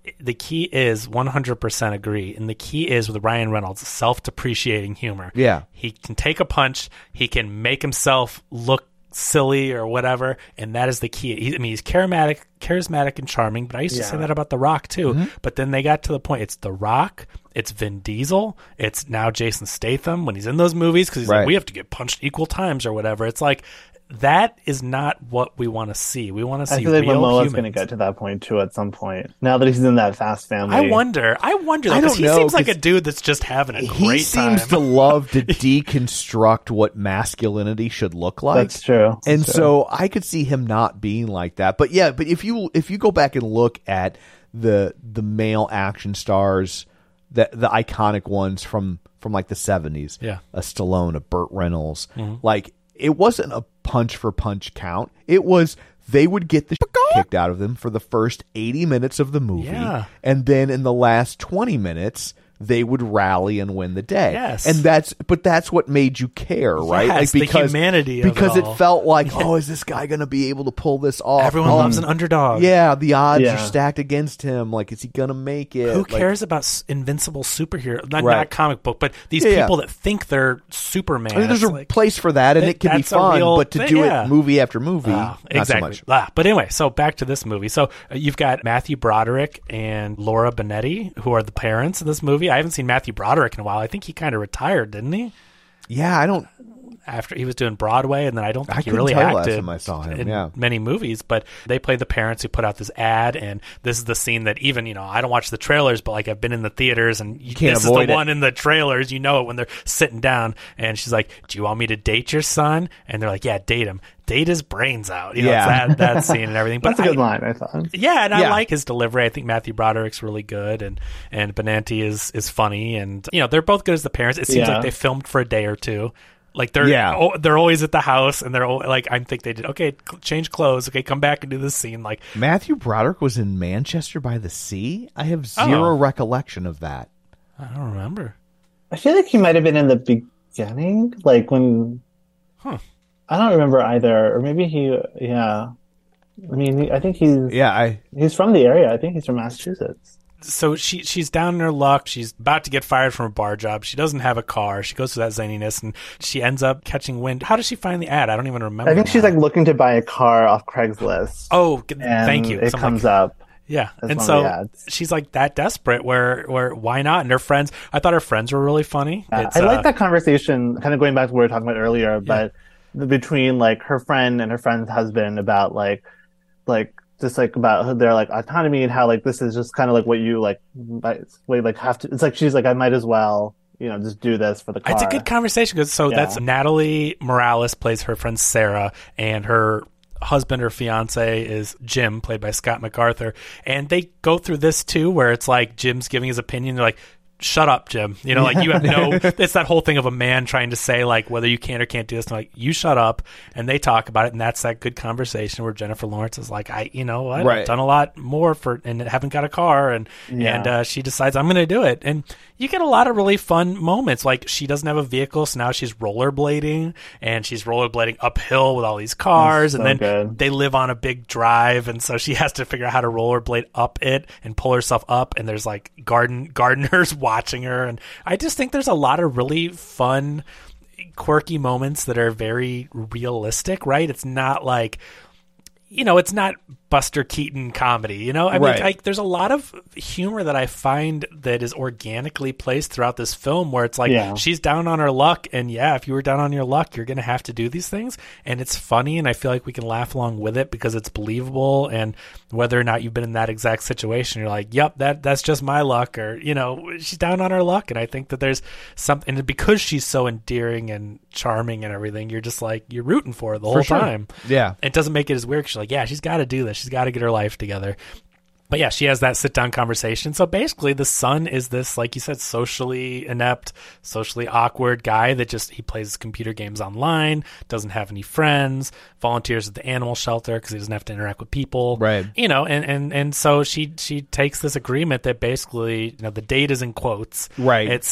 is 100% agree, and the key is with Ryan Reynolds, self-depreciating humor. Yeah. He can take a punch, he can make himself look silly or whatever, and that is the key. He's charismatic and charming, but I used to say Yeah. that about The Rock too. But then they got to the point, it's The Rock, it's Vin Diesel, it's now Jason Statham when he's in those movies because he's Right. like, we have to get punched equal times or whatever. It's like, that is not what we want to see. We want to I see feel like real Momoa's humans. going to get to that point too at some point. Now that he's in that Fast family, I wonder though, I 'cause don't he know, seems like a 'cause dude that's just having a he great seems time. to love to deconstruct what masculinity should look like. That's true. And That's true. so I could see him not being like that. But yeah, but if you go back and look at the male action stars, the iconic ones from like the 70s, Yeah. a Stallone, a Burt Reynolds, like it wasn't a punch for punch count. It was they would get the kicked out of them for the first 80 minutes of the movie. Yeah. And then in the last 20 minutes, they would rally and win the day. Yes. And that's what made you care, right? Yes, the humanity of it because all. it felt like, oh, is this guy going to be able to pull this off? Everyone loves an underdog. Yeah, the odds are stacked against him. Like, is he going to make it? Who cares about invincible superhero? Not Right. comic book, but these people that think they're Superman. I mean, there's a place for that, and it can be that's a fun, real but to thing, do yeah. it movie after movie, not exactly. so much. But anyway, so back to this movie. So you've got Matthew Broderick and Laura Benetti, who are the parents of this movie. I haven't seen Matthew Broderick in a while. I think he kind of retired, didn't he? Yeah, I don't... After he was doing Broadway, and then I don't think he couldn't really tell acted last time I saw him, in many movies. But they play the parents who put out this ad, and this is the scene that even, I don't watch the trailers, but like I've been in the theaters, and can't this avoid is the it. one in the trailers. You know it when they're sitting down, and she's like, "Do you want me to date your son?" And they're like, "Yeah, date him. Date his brains out." It's that scene and everything. But That's a good line, I thought. Yeah, and I like his delivery. I think Matthew Broderick's really good, and Benanti is funny, and they're both good as the parents. It seems like they filmed for a day or two. Like they're always at the house, and they're like, I think they did. Okay, change clothes. Okay, come back and do this scene. Like Matthew Broderick was in Manchester by the Sea. I have zero recollection of that. I don't remember. I feel like he might have been in the beginning, like when. I don't remember either, or maybe he. Yeah, I mean, I think he's. Yeah, he's from the area. I think he's from Massachusetts. So she's down in her luck. She's about to get fired from a bar job. She doesn't have a car. She goes through that zaniness, and she ends up catching wind. How does she find the ad? I don't even remember. I think she's now. like looking to buy a car off Craigslist. Oh, and thank you. It comes up. Yeah, as and one of so the ads. she's like that desperate. Where why not? And her friends. I thought her friends were really funny. I like that conversation. Kind of going back to what we were talking about earlier, but between like her friend and her friend's husband about like just like about their like autonomy and how like this is just kind of like what you like have to. It's like she's like, I might as well just do this for the car. It's a good conversation because that's Natalie Morales plays her friend Sarah, and her husband or fiance is Jim, played by Scott MacArthur, and they go through this too, where it's like Jim's giving his opinion. They're like, shut up, Jim. Like you have it's that whole thing of a man trying to say like whether you can or can't do this. And like, you shut up. And they talk about it. And that's that good conversation where Jennifer Lawrence is like, I've done a lot more and haven't got a car. And she decides I'm going to do it. And you get a lot of really fun moments. Like she doesn't have a vehicle. So now she's rollerblading, and she's rollerblading uphill with all these cars. That's and so then good. they live on a big drive. And so she has to figure out how to rollerblade up it and pull herself up. And there's like gardeners watching her, and I just think there's a lot of really fun, quirky moments that are very realistic, right? It's not like it's not Buster Keaton comedy, I mean, there's a lot of humor that I find that is organically placed throughout this film, where it's like she's down on her luck, and if you were down on your luck, you're going to have to do these things, and it's funny, and I feel like we can laugh along with it because it's believable, and whether or not you've been in that exact situation, you're like, yep, that's just my luck, or she's down on her luck, and I think that there's something, and because she's so endearing and charming and everything, you're just like, you're rooting for her the whole time. Yeah, it doesn't make it as weird. She's like, she's got to do this. She's got to get her life together. But she has that sit-down conversation. So basically, the son is this, like you said, socially inept, socially awkward guy that he plays computer games online, doesn't have any friends, volunteers at the animal shelter because he doesn't have to interact with people. Right. And so she takes this agreement that basically, the date is in quotes. Right. It's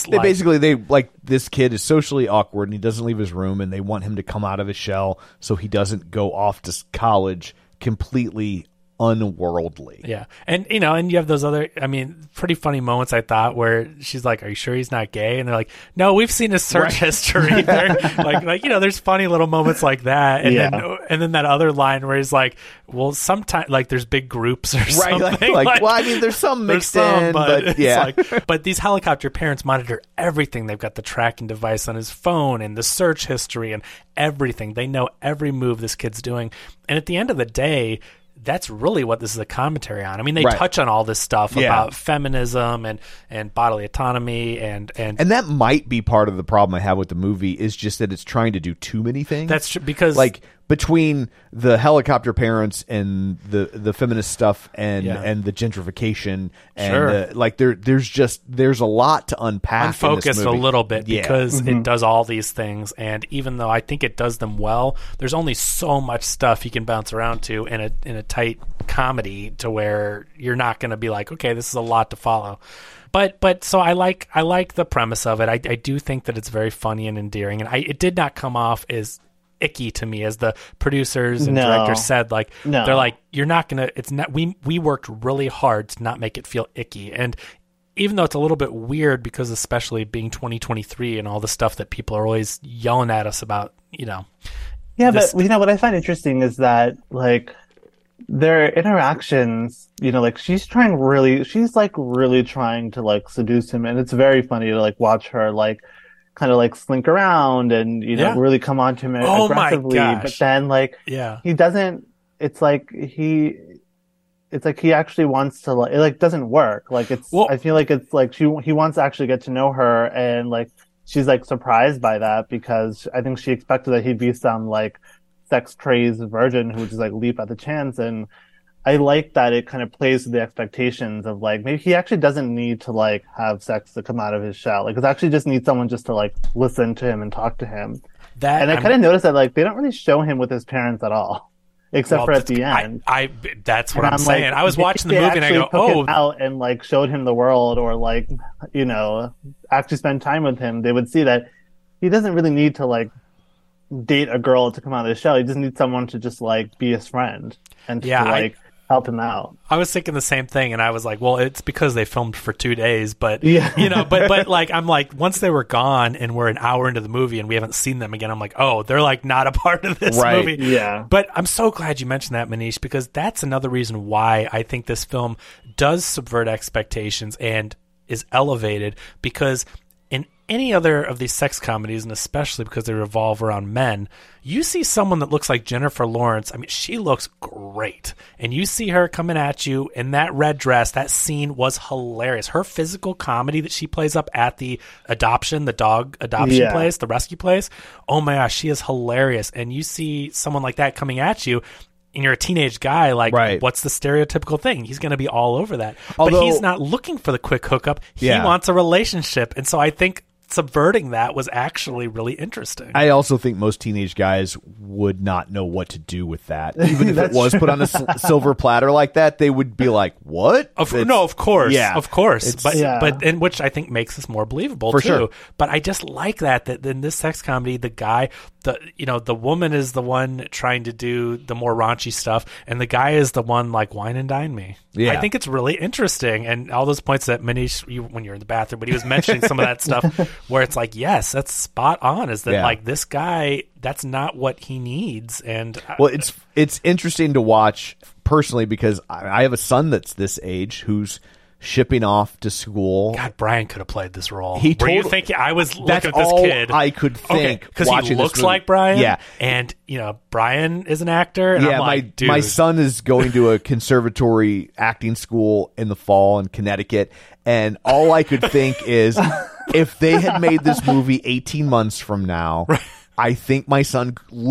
this kid is socially awkward and he doesn't leave his room, and they want him to come out of his shell so he doesn't go off to college completely unworldly. Yeah. And and you have those other, pretty funny moments, I thought, where she's like, are you sure he's not gay? And they're like, no, we've seen his search history. There's funny little moments like that. And then that other line where he's like, well, sometimes there's big groups or something. There's some mixed in, but yeah. But these helicopter parents monitor everything. They've got the tracking device on his phone and the search history and everything. They know every move this kid's doing. And at the end of the day, that's really what this is a commentary on. I mean, they touch on all this stuff about feminism and bodily autonomy and that might be part of the problem I have with the movie, is just that it's trying to do too many things. That's true, because between the helicopter parents and the feminist stuff and the gentrification and there's a lot to unpack. Unfocused a little bit because it does all these things, and even though I think it does them well, there's only so much stuff you can bounce around to in a tight comedy to where you're not going to be like, okay, this is a lot to follow. But so I like the premise of it. I do think that it's very funny and endearing, and it did not come off as icky to me, as the producers and directors said. Like, they're like, you're not gonna. It's not. We worked really hard to not make it feel icky, and even though it's a little bit weird because especially being 2023 and all the stuff that people are always yelling at us about, Yeah, but what I find interesting is that like their interactions, like she's really trying to like seduce him, and it's very funny to like watch her like kind of like slink around and really come on to him aggressively. But then like he doesn't. It's like he actually wants to like, it like doesn't work. Like I feel like it's like he wants to actually get to know her, and like she's like surprised by that because I think she expected that he'd be some like sex crazed virgin who would just like leap at the chance. And I like that it kind of plays to the expectations of like, maybe he actually doesn't need to like have sex to come out of his shell. Like, it actually just needs someone just to like listen to him and talk to him. And I kind of noticed that like they don't really show him with his parents at all. Except for at the end. That's what I'm saying. Like, I was watching the movie and I go, out and like showed him the world, or like, actually spend time with him, they would see that he doesn't really need to like date a girl to come out of his shell. He just needs someone to just like be his friend and to like help him out. I was thinking the same thing, and I was like, well, it's because they filmed for 2 days, but but like I'm like, once they were gone and we're an hour into the movie and we haven't seen them again, I'm like, oh, they're like not a part of this movie. Yeah. But I'm so glad you mentioned that, Manish, because that's another reason why I think this film does subvert expectations and is elevated, because in any other of these sex comedies, and especially because they revolve around men, you see someone that looks like Jennifer Lawrence. I mean, she looks great. And you see her coming at you in that red dress. That scene was hilarious. Her physical comedy that she plays up at the dog adoption place, the rescue place. Oh my gosh, she is hilarious. And you see someone like that coming at you, and you're a teenage guy, like, what's the stereotypical thing? He's going to be all over that. But he's not looking for the quick hookup. He wants a relationship. And so I think subverting that was actually really interesting. I also think most teenage guys would not know what to do with that. Even if it was put on a silver platter like that, they would be like, what? Of course. Yeah. Of course. But and which I think makes this more believable, too. Sure. But I just like that in this sex comedy, the guy, the woman is the one trying to do the more raunchy stuff, and the guy is the one like, wine and dine me. Yeah. I think it's really interesting. And all those points that Manish, when you're in the bathroom, but he was mentioning some of that stuff where it's like, yes, that's spot on, is that like this guy, that's not what he needs. And well, it's interesting to watch personally, because I have a son that's this age who's shipping off to school. God, Brian could have played this role. Were you thinking? I was looking at this all kid. I could think, because he looks like Brian. Yeah, and Brian is an actor. And I'm like, dude. My son is going to a conservatory acting school in the fall in Connecticut, and all I could think is, if they had made this movie 18 months from now. Right. I think my son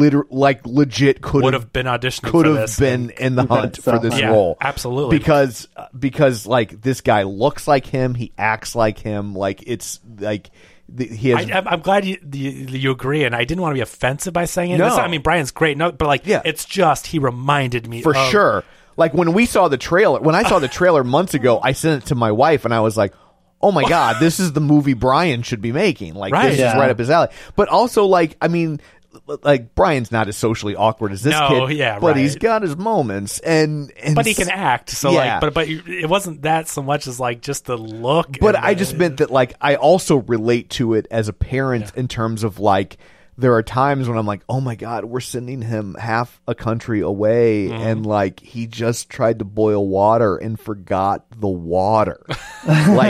legit could have been auditioning for this. Could have been in the hunt for this role. Absolutely. Because like this guy looks like him, he acts like him, like it's like he has. I'm glad you agree, and I didn't want to be offensive by saying it. No. I mean, Brian's great, but like it's just he reminded me for sure. Like when I saw the trailer months ago, I sent it to my wife and I was like, oh my God, this is the movie Brian should be making. Like, this is right up his alley. But also, like, I mean, like, Brian's not as socially awkward as this kid, but he's got his moments, and but he can act. So, but it wasn't that so much as like just the look. But I just meant that, like, I also relate to it as a parent in terms of like, there are times when I'm like, oh my God, we're sending him half a country away, and like he just tried to boil water and forgot the water. Like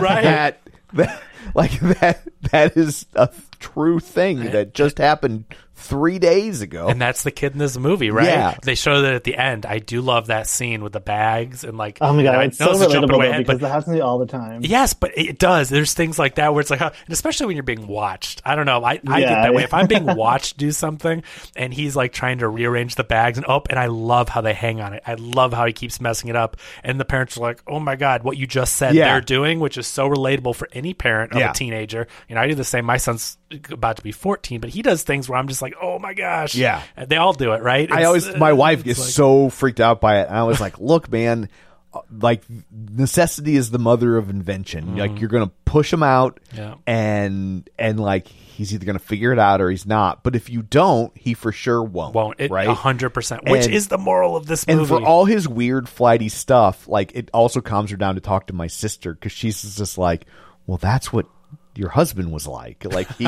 that is a true thing that just happened 3 days ago. And that's the kid in this movie, right? Yeah. They show that at the end. I do love that scene with the bags and like, oh my God, it's so relatable because that happens to me all the time. Yes, but it does. There's things like that where it's like, and especially when you're being watched. I don't know. I get that way. If I'm being watched do something and he's like trying to rearrange the bags and I love how they hang on it. I love how he keeps messing it up. And the parents are like, oh my God, what you just said they're doing, which is so relatable for any parent of a teenager. I do the same. My son's about to be 14, but he does things where I'm just like, oh my gosh. Yeah. They all do it, right? My wife gets so freaked out by it. And I was like, look, man, like necessity is the mother of invention. Like you're going to push him out, and like he's either going to figure it out or he's not. But if you don't, he for sure won't. Right? 100%. Which is the moral of this movie. And for all his weird flighty stuff, like it also calms her down to talk to my sister because she's just like, well, that's what your husband was like. Like he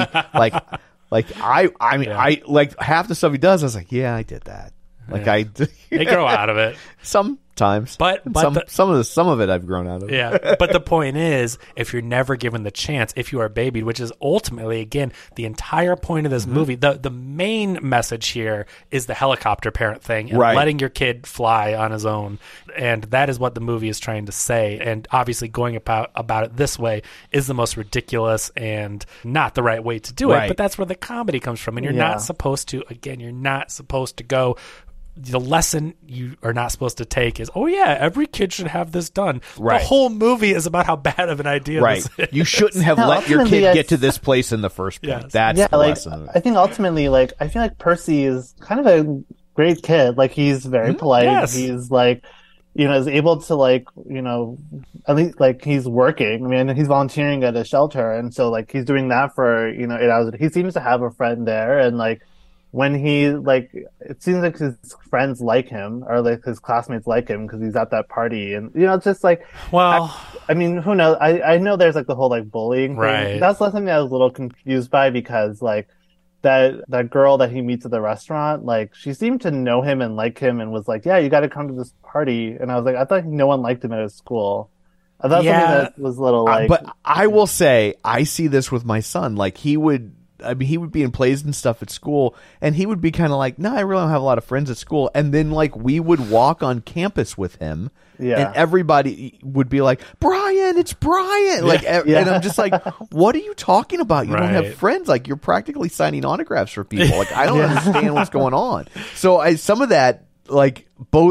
I mean I like half the stuff he does. I was like, yeah, I did that. Like they grow out of it sometimes, but some of it I've grown out of. Yeah, but the point is, if you're never given the chance, if you are babied, which is ultimately again the entire point of this movie, the main message here is the helicopter parent thing and letting your kid fly on his own, and that is what the movie is trying to say. And obviously, going about it this way is the most ridiculous and not the right way to do it. But that's where the comedy comes from, and you're not supposed to. Again, you're not supposed to go. The lesson you are not supposed to take is, oh yeah, every kid should have this done. The whole movie is about how bad of an idea this is. You shouldn't have let your kid get to this place in the first place. That's the lesson. I think ultimately, like, I feel like Percy is kind of a great kid. Like, he's very polite. Yes. He's like, you know, is able to, like, you know, at least like he's working. I mean, he's volunteering at a shelter, and so like he's doing that for, you know, 8 hours. He seems to have a friend there, and like, when he, like, it seems like his friends like him, or like his classmates like him because he's at that party, and you know, it's just like, well, I mean, who knows? I know there's like the whole like bullying thing. That's something that I was a little confused by because like that girl that he meets at the restaurant, like she seemed to know him and like him, and was like, yeah, you got to come to this party, and I was like, I thought no one liked him at his school. I thought something that was a little like, but I will say I see this with my son. Like he would be in plays and stuff at school, and he would be kind of like, no, I really don't have a lot of friends at school. And then, like, we would walk on campus with him, and everybody would be like, Brian, it's Brian. Like, and I'm just like, what are you talking about? You don't have friends. Like, you're practically signing autographs for people. Like, I don't understand what's going on. So some of that, like,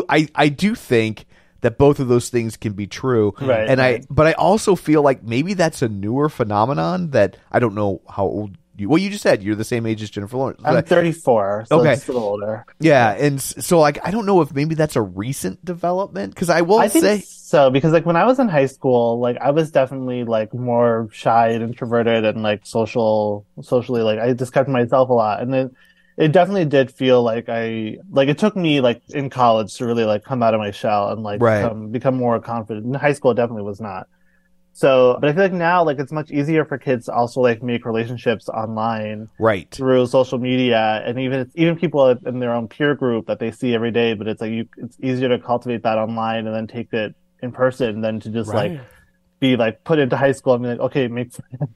I do think that both of those things can be true. But I also feel like maybe that's a newer phenomenon that I don't know how old. Well, you just said you're the same age as Jennifer Lawrence. I'm 34, so just a little older. Yeah, and so like I don't know if maybe that's a recent development because I think so because like when I was in high school, like I was definitely like more shy and introverted and like socially like I just kept to myself a lot, and it definitely did feel like it took me like in college to really like come out of my shell and like become more confident. In high school, it definitely was not. So, but I feel like now, like, it's much easier for kids to also, like, make relationships online. Through social media. And even people in their own peer group that they see every day, but it's like, it's easier to cultivate that online and then take it in person than to just, like, be, like, put into high school and be like, okay, make friends.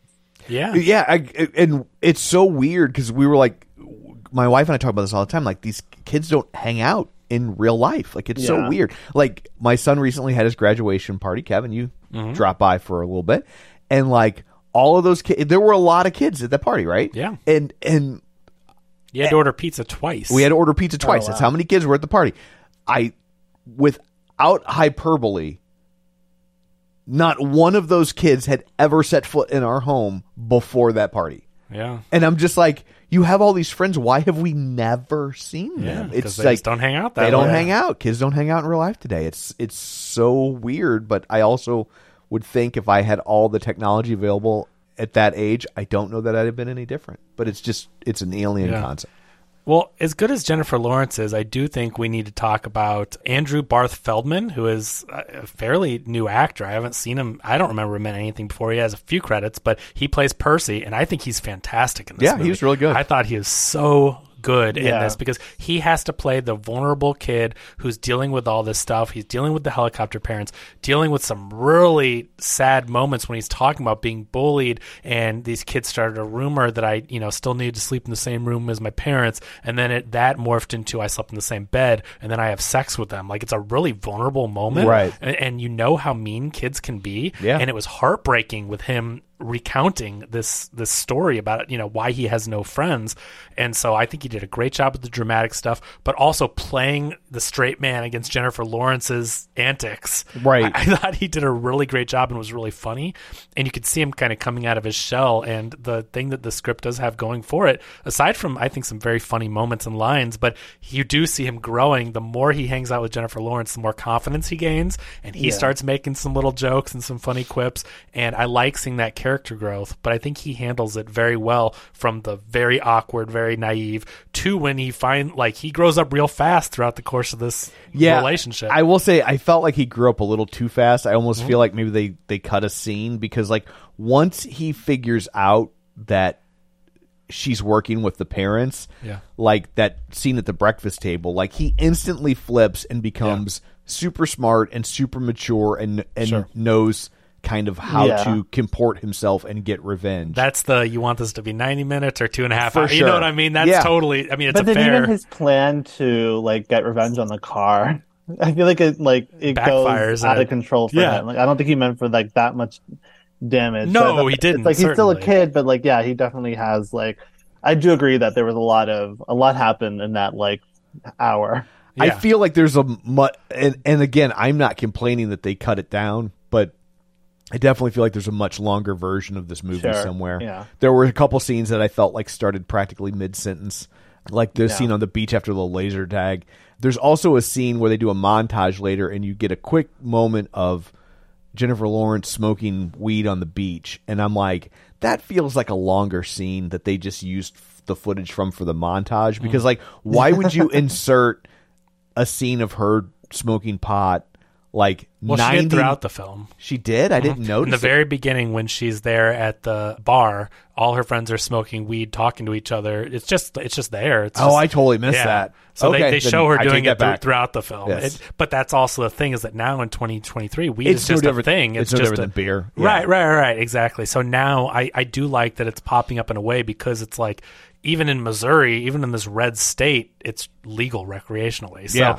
And it's so weird because we were like, my wife and I talk about this all the time. Like, these kids don't hang out in real life. Like, it's so weird. Like, my son recently had his graduation party. Kevin, you dropped by for a little bit, and like all of those kids, there were a lot of kids at that party, right? Yeah. And you had to order pizza twice. We had to order pizza twice. That's how many kids were at the party. Without hyperbole, not one of those kids had ever set foot in our home before that party. Yeah. And I'm just like, you have all these friends. Why have we never seen them? It's they like just don't hang out that way. They don't hang out. Kids don't hang out in real life today. It's so weird. But I also would think if I had all the technology available at that age, I don't know that I'd have been any different. But it's an alien concept. Well, as good as Jennifer Lawrence is, I do think we need to talk about Andrew Barth Feldman, who is a fairly new actor. I haven't seen him. I don't remember him in anything before. He has a few credits, but he plays Percy, and I think he's fantastic in this movie. Yeah, he was really good. I thought he was so good in this because he has to play the vulnerable kid who's dealing with all this stuff. He's dealing with the helicopter parents, dealing with some really sad moments when he's talking about being bullied, and these kids started a rumor that I still need to sleep in the same room as my parents, and then that morphed into I slept in the same bed, and then I have sex with them. Like, it's a really vulnerable moment, right? And you know how mean kids can be, and it was heartbreaking with him recounting this story about, why he has no friends. And so I think he did a great job with the dramatic stuff, but also playing the straight man against Jennifer Lawrence's antics. Right. I thought he did a really great job and was really funny. And you could see him kind of coming out of his shell. And the thing that the script does have going for it, aside from, I think, some very funny moments and lines, but you do see him growing. The more he hangs out with Jennifer Lawrence, the more confidence he gains. And he starts making some little jokes and some funny quips. And I like seeing that character growth, but I think he handles it very well, from the very awkward, very naive to when he grows up real fast throughout the course of this relationship. I will say I felt like he grew up a little too fast. I almost feel like maybe they cut a scene, because once he figures out that she's working with the parents, like that scene at the breakfast table, like he instantly flips and becomes super smart and super mature and knows kind of how to comport himself and get revenge. That's you want this to be 90 minutes or 2.5 hours. For sure. You know what I mean? That's totally, it's but then fair. even his plan to get revenge on the car, I feel like it backfires goes out of control for him. I don't think he meant for that much damage. No, so he didn't. It's he's still a kid, but he definitely has I do agree that there was a lot happened in that hour. Yeah. I feel like there's and again, I'm not complaining that they cut it down, but I definitely feel like there's a much longer version of this movie somewhere. Yeah. There were a couple scenes that I felt started practically mid-sentence, like the scene on the beach after the laser tag. There's also a scene where they do a montage later, and you get a quick moment of Jennifer Lawrence smoking weed on the beach, and I'm like, that feels like a longer scene that they just used the footage from for the montage, because why would you insert a scene of her smoking pot she did throughout the film. She did? I didn't notice. In the very beginning, when she's there at the bar, all her friends are smoking weed, talking to each other. It's just there. I totally missed that. So okay, they show her doing it throughout the film. Yes. But that's also the thing, is that now in 2023, weed is just a thing. It's no just different than beer. Yeah. Right. Exactly. So now I do like that it's popping up in a way, because it's even in Missouri, even in this red state, it's legal recreationally. So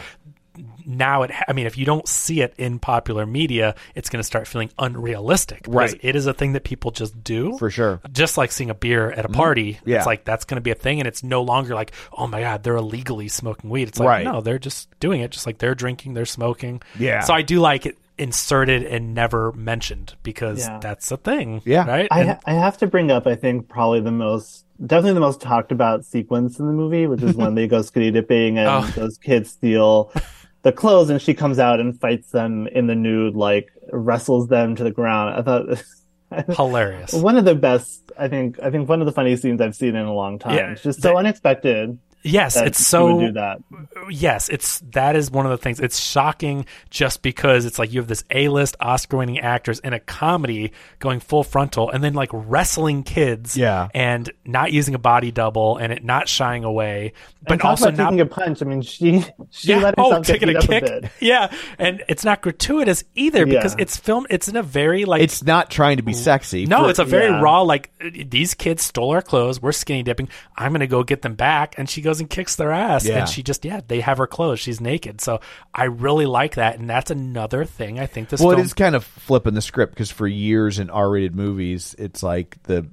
now if you don't see it in popular media, it's going to start feeling unrealistic. Right. It is a thing that people just do. For sure. Just like seeing a beer at a party. It's that's going to be a thing, and it's no longer oh my God, they're illegally smoking weed. It's no, they're just doing it, just like they're drinking, they're smoking. Yeah. So I do like it inserted and never mentioned, because that's a thing. Yeah. Right? I have to bring up, I think, probably definitely the most talked about sequence in the movie, which is when they go skinny dipping and those kids steal the clothes, and she comes out and fights them in the nude, wrestles them to the ground. I thought hilarious. One of the best, I think one of the funniest scenes I've seen in a long time. It's just so unexpected. Yes, that it's so. She would do that. Yes, that is one of the things. It's shocking, just because it's you have this A-list Oscar-winning actors in a comedy going full frontal, and then wrestling kids, and not using a body double, and it not shying away, but and also not taking a punch. I mean, she let herself taking get a beat kick. Up a bit. Yeah, and it's not gratuitous either, because it's filmed. It's in a very it's not trying to be sexy. No, it's a very raw. These kids stole our clothes. We're skinny dipping. I'm going to go get them back, and she goes and kicks their ass, and she just they have her clothes. She's naked. So I really like that, and that's another thing I think this film... it is kind of flipping the script, because for years in R-rated movies, it's the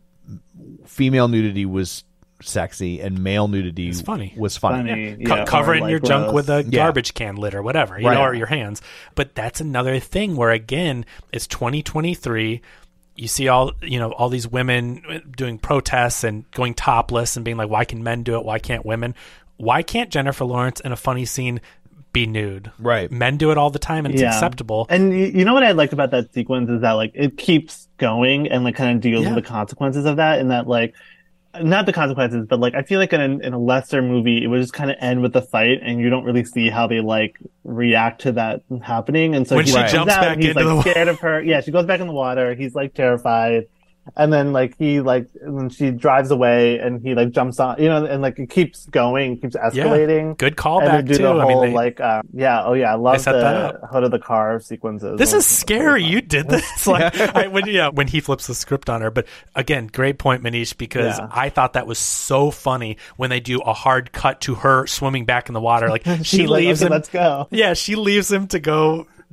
female nudity was sexy and male nudity was funny. Covering your junk with a garbage can lid or whatever, or your hands. But that's another thing where, again, it's 2023. You see all these women doing protests and going topless and being like, why can men do it? Why can't women? Why can't Jennifer Lawrence in a funny scene be nude? Right. Men do it all the time, and it's acceptable. And you know what I liked about that sequence is that it keeps going and kind of deals with the consequences of that, and that not the consequences, but I feel in a lesser movie, it would just kind of end with the fight, and you don't really see how they react to that happening. And so when she jumps back into the water, scared of her. Yeah, she goes back in the water. He's terrified, and then when she drives away, and he jumps on, and it keeps going, keeps escalating. Yeah. Good callback and they do too. The whole, I love the hood of the car sequences. This is scary. You did this when he flips the script on her. But again, great point, Manish, because I thought that was so funny when they do a hard cut to her swimming back in the water. She leaves him. Let's go. Yeah, she leaves him to go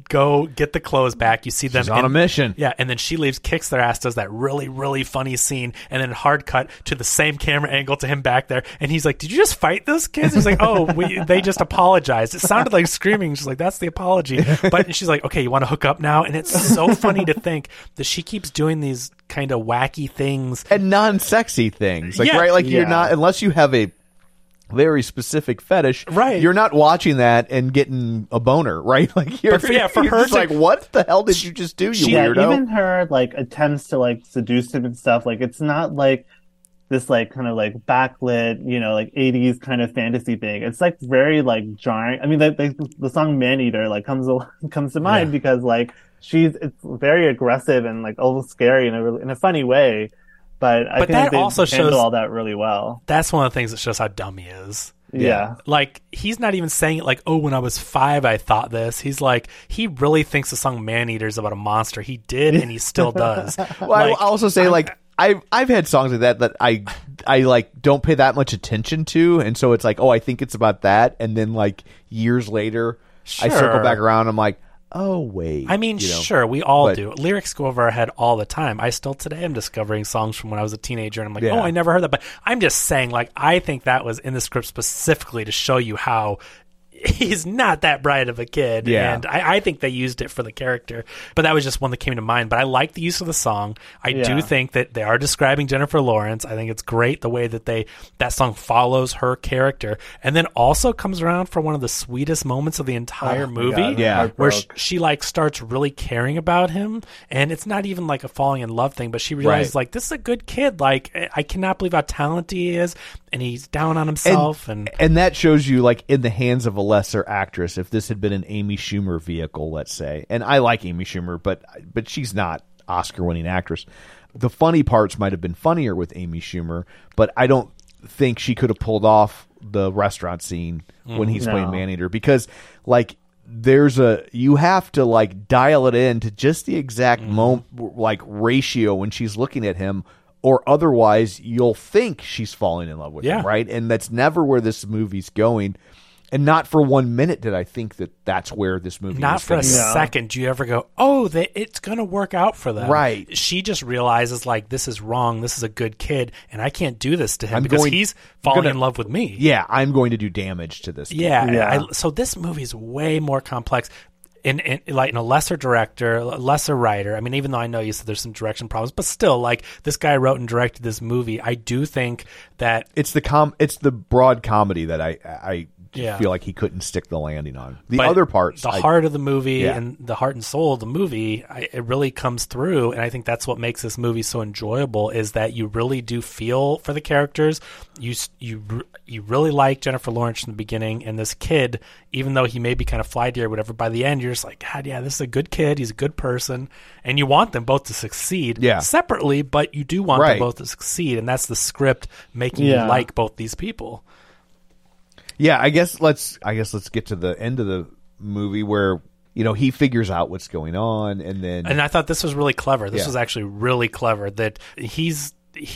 go get the clothes back. You see them She's on a mission. Yeah, and then she leaves, kicks their ass, does that really, really funny scene, and then hard cut to the same camera angle to him back there, and he's like, did you just fight those kids? He's like, oh, they just apologized. It sounded like screaming. She's like, that's the apology. But she's like, okay, you want to hook up now? And it's so funny to think that she keeps doing these kind of wacky things. And non-sexy things. Like, Yeah. right? Like, you're Yeah. not, unless you have a very specific fetish, Right. you're not watching that and getting a boner, right? Like, you're, But for you're her just to- like, what the hell did you just do, you Yeah, weirdo? even her like attempts to like seduce him and stuff, like it's not like this like kind of like backlit, you know, like 80s kind of fantasy thing. It's like very like jarring. I mean, the song Man Eater like comes to mind because like it's very aggressive and like almost scary in a funny way. But I think that they also handle shows- all that really well. That's one of the things that shows how dumb he is. Yeah. Like, he's not even saying it like, oh, when I was 5, I thought this. He's like, he really thinks the song Man Eater is about a monster. He did, and he still does. Well, I will also say, like, I've had songs like that I like don't pay that much attention to, and so it's like, oh, I think it's about that, and then like years later, I circle Sure. back around, I'm like, oh wait. I mean, you know? sure, we all But- do. Lyrics go over our head all the time. I still today am discovering songs from when I was a teenager, and I'm like, Yeah. oh, I never heard that. But I'm just saying, like, I think that was in the script specifically to show you how he's not that bright of a kid. Yeah. And I think they used it for the character. But that was just one that came to mind. But I like the use of the song. I do Yeah. think that they are describing Jennifer Lawrence. I think it's great the way that that song follows her character, and then also comes around for one of the sweetest moments of the entire Oh my movie. God, Yeah. heart Where broke. she like starts really caring about him, and it's not even like a falling in love thing, but she realizes Right. like, this is a good kid. Like, I cannot believe how talented he is, and he's down on himself. And that shows you, like, in the hands of a lesser actress, if this had been an Amy Schumer vehicle, let's say, and I like Amy Schumer, but she's not Oscar-winning actress. The funny parts might have been funnier with Amy Schumer, but I don't think she could have pulled off the restaurant scene when he's playing No. Maneater, because, like, you have to like dial it in to just the exact like ratio when she's looking at him, or otherwise you'll think she's falling in love with Yeah. him, right? And that's never where this movie's going. And not for 1 minute did I think that that's where this movie not was for a going. second do you ever go, oh, it's going to work out for them. Right. She just realizes, like, this is wrong. This is a good kid, and I can't do this to him I'm because going- he's falling gonna- in love with me. Yeah, I'm going to do damage to this. Yeah. Yeah. So this movie is way more complex. In a lesser director, lesser writer. I mean, even though I know you said there's some direction problems, but still, like, this guy wrote and directed this movie. I do think that It's the broad comedy that I Yeah. feel like he couldn't stick the landing on. The but other parts, the heart of the movie Yeah. and the heart and soul of the movie, it really comes through. And I think that's what makes this movie so enjoyable, is that you really do feel for the characters. You really like Jennifer Lawrence in the beginning, and this kid, even though he may be kind of flighty or whatever, by the end you're just like, God, yeah, this is a good kid. He's a good person, and you want them both to succeed, Yeah. separately, but you do want Right. them both to succeed, and that's the script making Yeah. you like both these people. Yeah, I guess let's get to the end of the movie where, you know, he figures out what's going on, and then And I thought this was really clever. This Yeah. was actually really clever, that he's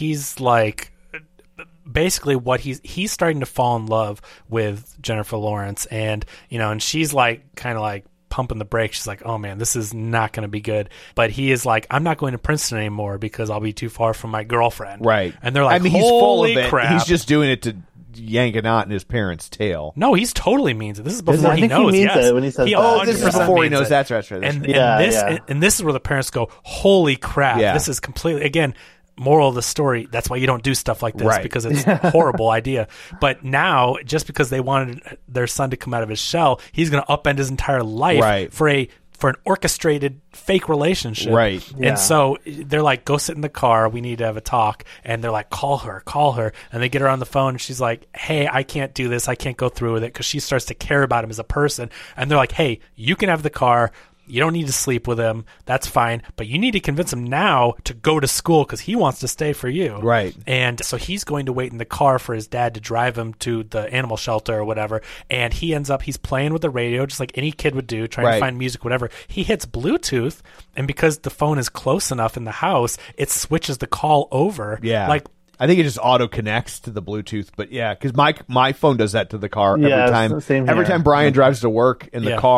like, basically what he's starting to fall in love with Jennifer Lawrence, and, you know, and she's like kind of like pumping the brakes. She's like, oh man, this is not going to be good. But he is like, I'm not going to Princeton anymore because I'll be too far from my girlfriend. right, And they're like, I mean, he's full of holy it. crap. He's just doing it to yank a knot in his parents' tail. No, he's totally means it. This is before I he think he knows. means yes. it when he says that. Oh, this is 100% before he means knows. it. That's right. And Yeah. this is where the parents go, holy crap, Yeah. this is completely, again, moral of the story, that's why you don't do stuff like this, Right. because it's a horrible idea. But now, just because they wanted their son to come out of his shell, he's going to upend his entire life Right. for an orchestrated fake relationship. Right. Yeah. And so they're like, go sit in the car, we need to have a talk. And they're like, call her. And they get her on the phone, and she's like, hey, I can't do this, I can't go through with it, because she starts to care about him as a person. And they're like, hey, you can have the car, you don't need to sleep with him, that's fine, but you need to convince him now to go to school because he wants to stay for you. Right. And so he's going to wait in the car for his dad to drive him to the animal shelter or whatever. And he's playing with the radio just like any kid would do, trying Right. to find music, whatever. He hits Bluetooth, and because the phone is close enough in the house, it switches the call over. Yeah. Like, I think it just auto connects to the Bluetooth, but yeah, because my phone does that to the car Yeah, every time. same Every here. time Brian drives to work in the Yeah. car,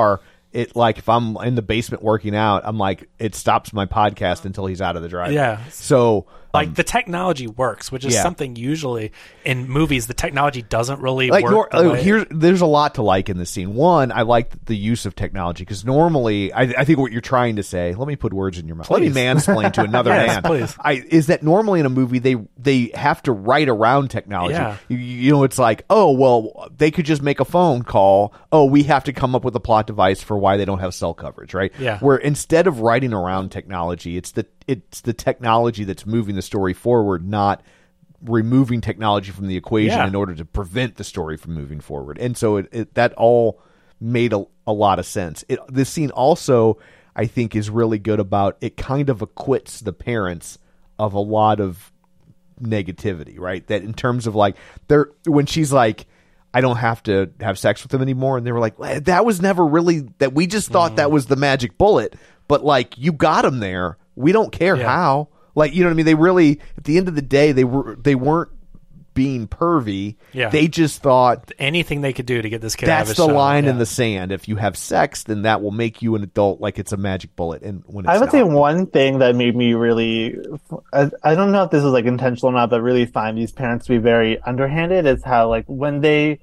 it like if I'm in the basement working out, I'm like it stops my podcast until he's out of the driveway. Yeah. So like the technology works, which is something usually in movies the technology doesn't really like work. There's a lot to like in this scene. One, I like the use of technology because normally I think what you're trying to say. Let me put words in your mouth. Please. Let me mansplain to another man. Please. Is that normally in a movie they have to write around technology. Yeah. You know, it's like, oh well, they could just make a phone call. Oh, we have to come up with a plot device for why they don't have cell coverage, right? Yeah. Where instead of writing around technology, it's the technology that's moving the story forward, not removing technology from the equation in order to prevent the story from moving forward. And so that all made a lot of sense. This scene also, I think, is really good about it kind of acquits the parents of a lot of negativity, right? That in terms of like when she's like, I don't have to have sex with him anymore. And they were like, well, that was never really that. We just thought that was the magic bullet, but like you got him there. We don't care how. Like, you know what I mean? They really, at the end of the day, they weren't being pervy. Yeah. They just thought anything they could do to get this kid out of that's his the shell. line in the sand. If you have sex, then that will make you an adult like it's a magic bullet. And when it's I would not. say one thing that made me really, I don't know if this is like intentional or not, but really find these parents to be very underhanded is how like when they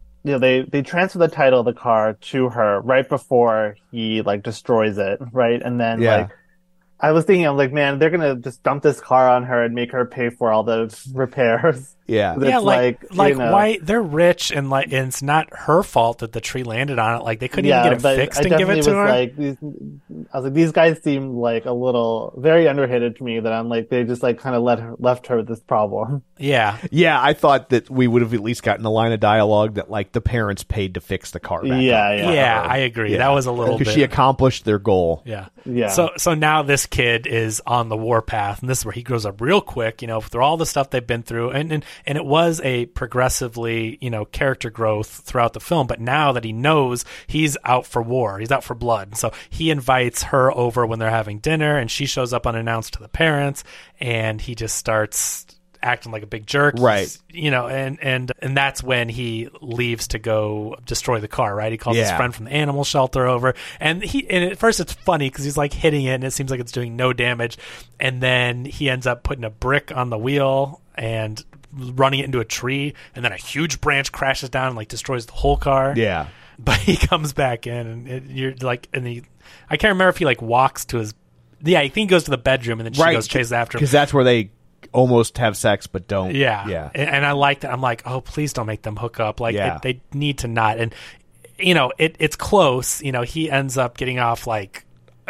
transfer the title of the car to her right before he like destroys it, right? And then like I was thinking, I'm like, man, they're gonna just dump this car on her and make her pay for all the repairs. Yeah, yeah, like you know, why they're rich and like and it's not her fault that the tree landed on it. Like they couldn't even get it fixed and give it to her. I was like, these guys seem like a little very underhanded to me. That I'm like, they just like kind of left her with this problem. Yeah, I thought that we would have at least gotten a line of dialogue that like the parents paid to fix the car. Back up. Yeah, I agree. That was a little bit because she accomplished their goal. Yeah. So now this kid is on the warpath, and this is where he grows up real quick. You know, through all the stuff they've been through, and it was a progressively, you know, character growth throughout the film. But now that he knows he's out for war, he's out for blood, so he invites her over when they're having dinner, and she shows up unannounced to the parents, and he just starts acting like a big jerk, right? You know, and that's when he leaves to go destroy the car, right? He calls his friend from the animal shelter over, and at first it's funny because he's like hitting it and it seems like it's doing no damage, and then he ends up putting a brick on the wheel and running it into a tree, and then a huge branch crashes down and like destroys the whole car. But he comes back in, and you're like, I can't remember if he like walks to his, I think he goes to the bedroom, and then she goes chases after him because that's where they almost have sex but don't. And I like that. I'm like, oh, please don't make them hook up. Like they need to not. And you know, it's close. You know, he ends up getting off like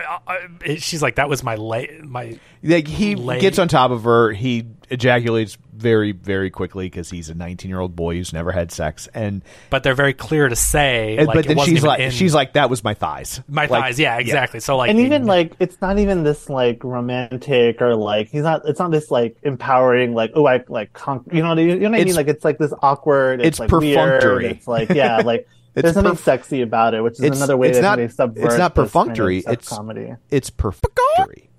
she's like, that was my like he gets on top of her. He ejaculates very, very quickly because he's a 19-year-old boy who's never had sex. But they're very clear to say. But then she's like, that was my thighs. Thighs. Yeah, exactly. So like, and even like, it's not even this like romantic or like it's not this like empowering like, oh, I like you know what I mean? Like it's like this awkward. It's like perfunctory. Weird. It's like like. There's something sexy about it, which is another way that they subvert. It's not perfunctory. Kind of comedy. It's perfunctory.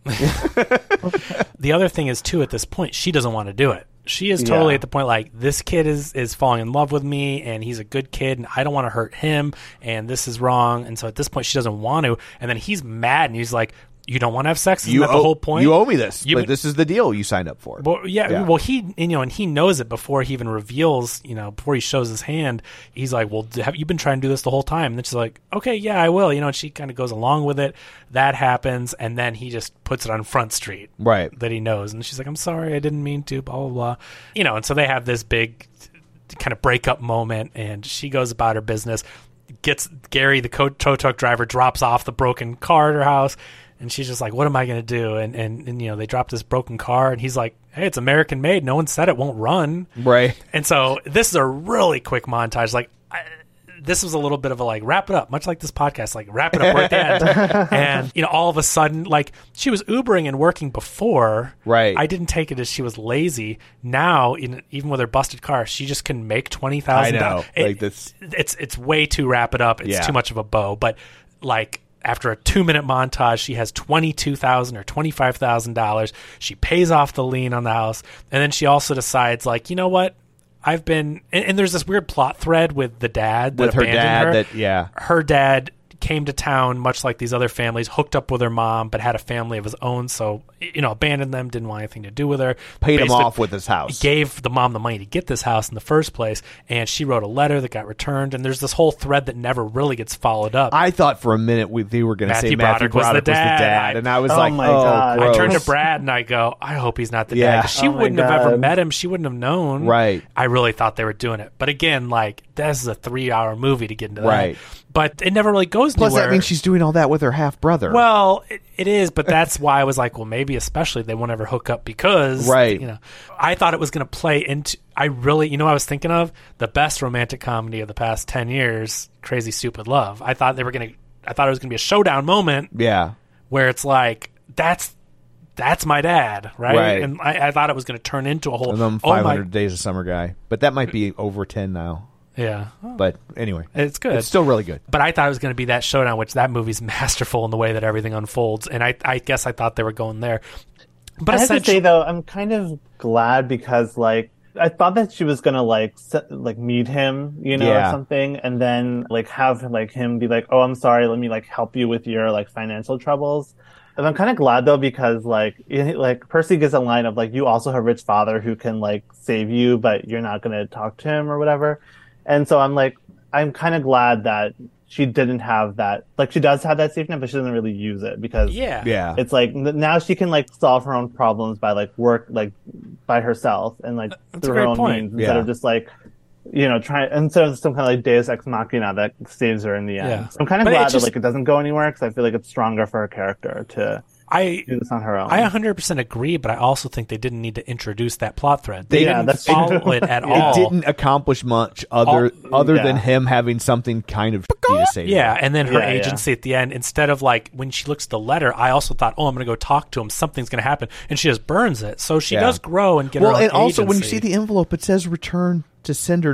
The other thing is too, at this point, she doesn't want to do it. She is totally at the point like, this kid is falling in love with me, and he's a good kid, and I don't want to hurt him, and this is wrong. And so at this point, she doesn't want to. And then he's mad, and he's like, you don't want to have sex? Isn't that the whole point? You owe me this. But this is the deal you signed up for. Well, well, he, you know, and he knows it before he even reveals, you know, before he shows his hand. He's like, well, have you been trying to do this the whole time? And then she's like, okay, yeah, I will. You know, and she kind of goes along with it. That happens, and then he just puts it on Front Street. Right. That he knows. And she's like, I'm sorry, I didn't mean to, blah, blah, blah. You know, and so they have this big kind of breakup moment, and she goes about her business, gets Gary, the tow truck driver, drops off the broken car at her house. And she's just like, what am I going to do? And you know, they drop this broken car, and he's like, hey, it's American made. No one said it won't run. Right. And so this is a really quick montage. Like, this was a little bit of a like, wrap it up, much like this podcast, like wrap it up right at the end. And, you know, all of a sudden, like, she was Ubering and working before. Right. I didn't take it as she was lazy. Now, even with her busted car, she just can make $20,000. I know. Like this. It's way too wrap it up. It's too much of a bow. But like, after a 2-minute montage, she has $22,000 or $25,000. She pays off the lien on the house, and then she also decides, like, you know what? I've been, and there's this weird plot thread with the dad that with her abandoned dad. Her. That her dad came to town much like these other families, hooked up with her mom, but had a family of his own, so, abandoned them, didn't want anything to do with her. Paid him off with his house. Gave the mom the money to get this house in the first place, and she wrote a letter that got returned, and there's this whole thread that never really gets followed up. I thought for a minute they were going to say Matthew Broderick was the dad. And I was like, my God. gross. I turned to Brad and I go, I hope he's not the dad. 'Cause she wouldn't have ever met him. She wouldn't have known. Right. I really thought they were doing it. But again, like, this is a 3-hour movie to get into that. Right. But it never really goes Plus, anywhere. that means she's doing all that with her half-brother. Well, it is, but that's why I was like, well, maybe especially they won't ever hook up because, right. I thought it was going to play into, I was thinking of the best romantic comedy of the past 10 years, Crazy Stupid Love. I thought it was going to be a showdown moment. Yeah. Where it's like, that's my dad, right? And I thought it was going to turn into a whole... And then 500 Days of Summer guy. But that might be over 10 now. Yeah. But anyway. It's good. It's still really good. But I thought it was going to be that showdown, which that movie's masterful in the way that everything unfolds. And I guess I thought they were going there. But I have to say, though, I'm kind of glad because, like, I thought that she was gonna like meet him, or something, and then have him be like, "Oh, I'm sorry, let me help you with your financial troubles." And I'm kind of glad though because Percy gets a line of you also have a rich father who can save you, but you're not gonna talk to him or whatever. And so I'm kind of glad that she didn't have that. She does have that safety net, but she doesn't really use it because it's now she can solve her own problems by work by herself and through her own means instead of just instead of some kind of Deus Ex Machina that saves her in the end. So I'm kind of glad that it doesn't go anywhere because I feel like it's stronger for her character to do this on her own. I 100% agree, but I also think they didn't need to introduce that plot thread. They didn't follow it at all. It didn't accomplish much other than him having something kind of to say. Yeah, and then her agency at the end, instead of when she looks at the letter, I also thought, I'm going to go talk to him. Something's going to happen. And she just burns it. So she does grow and get her own and also agency. when you see the envelope, it says return to sender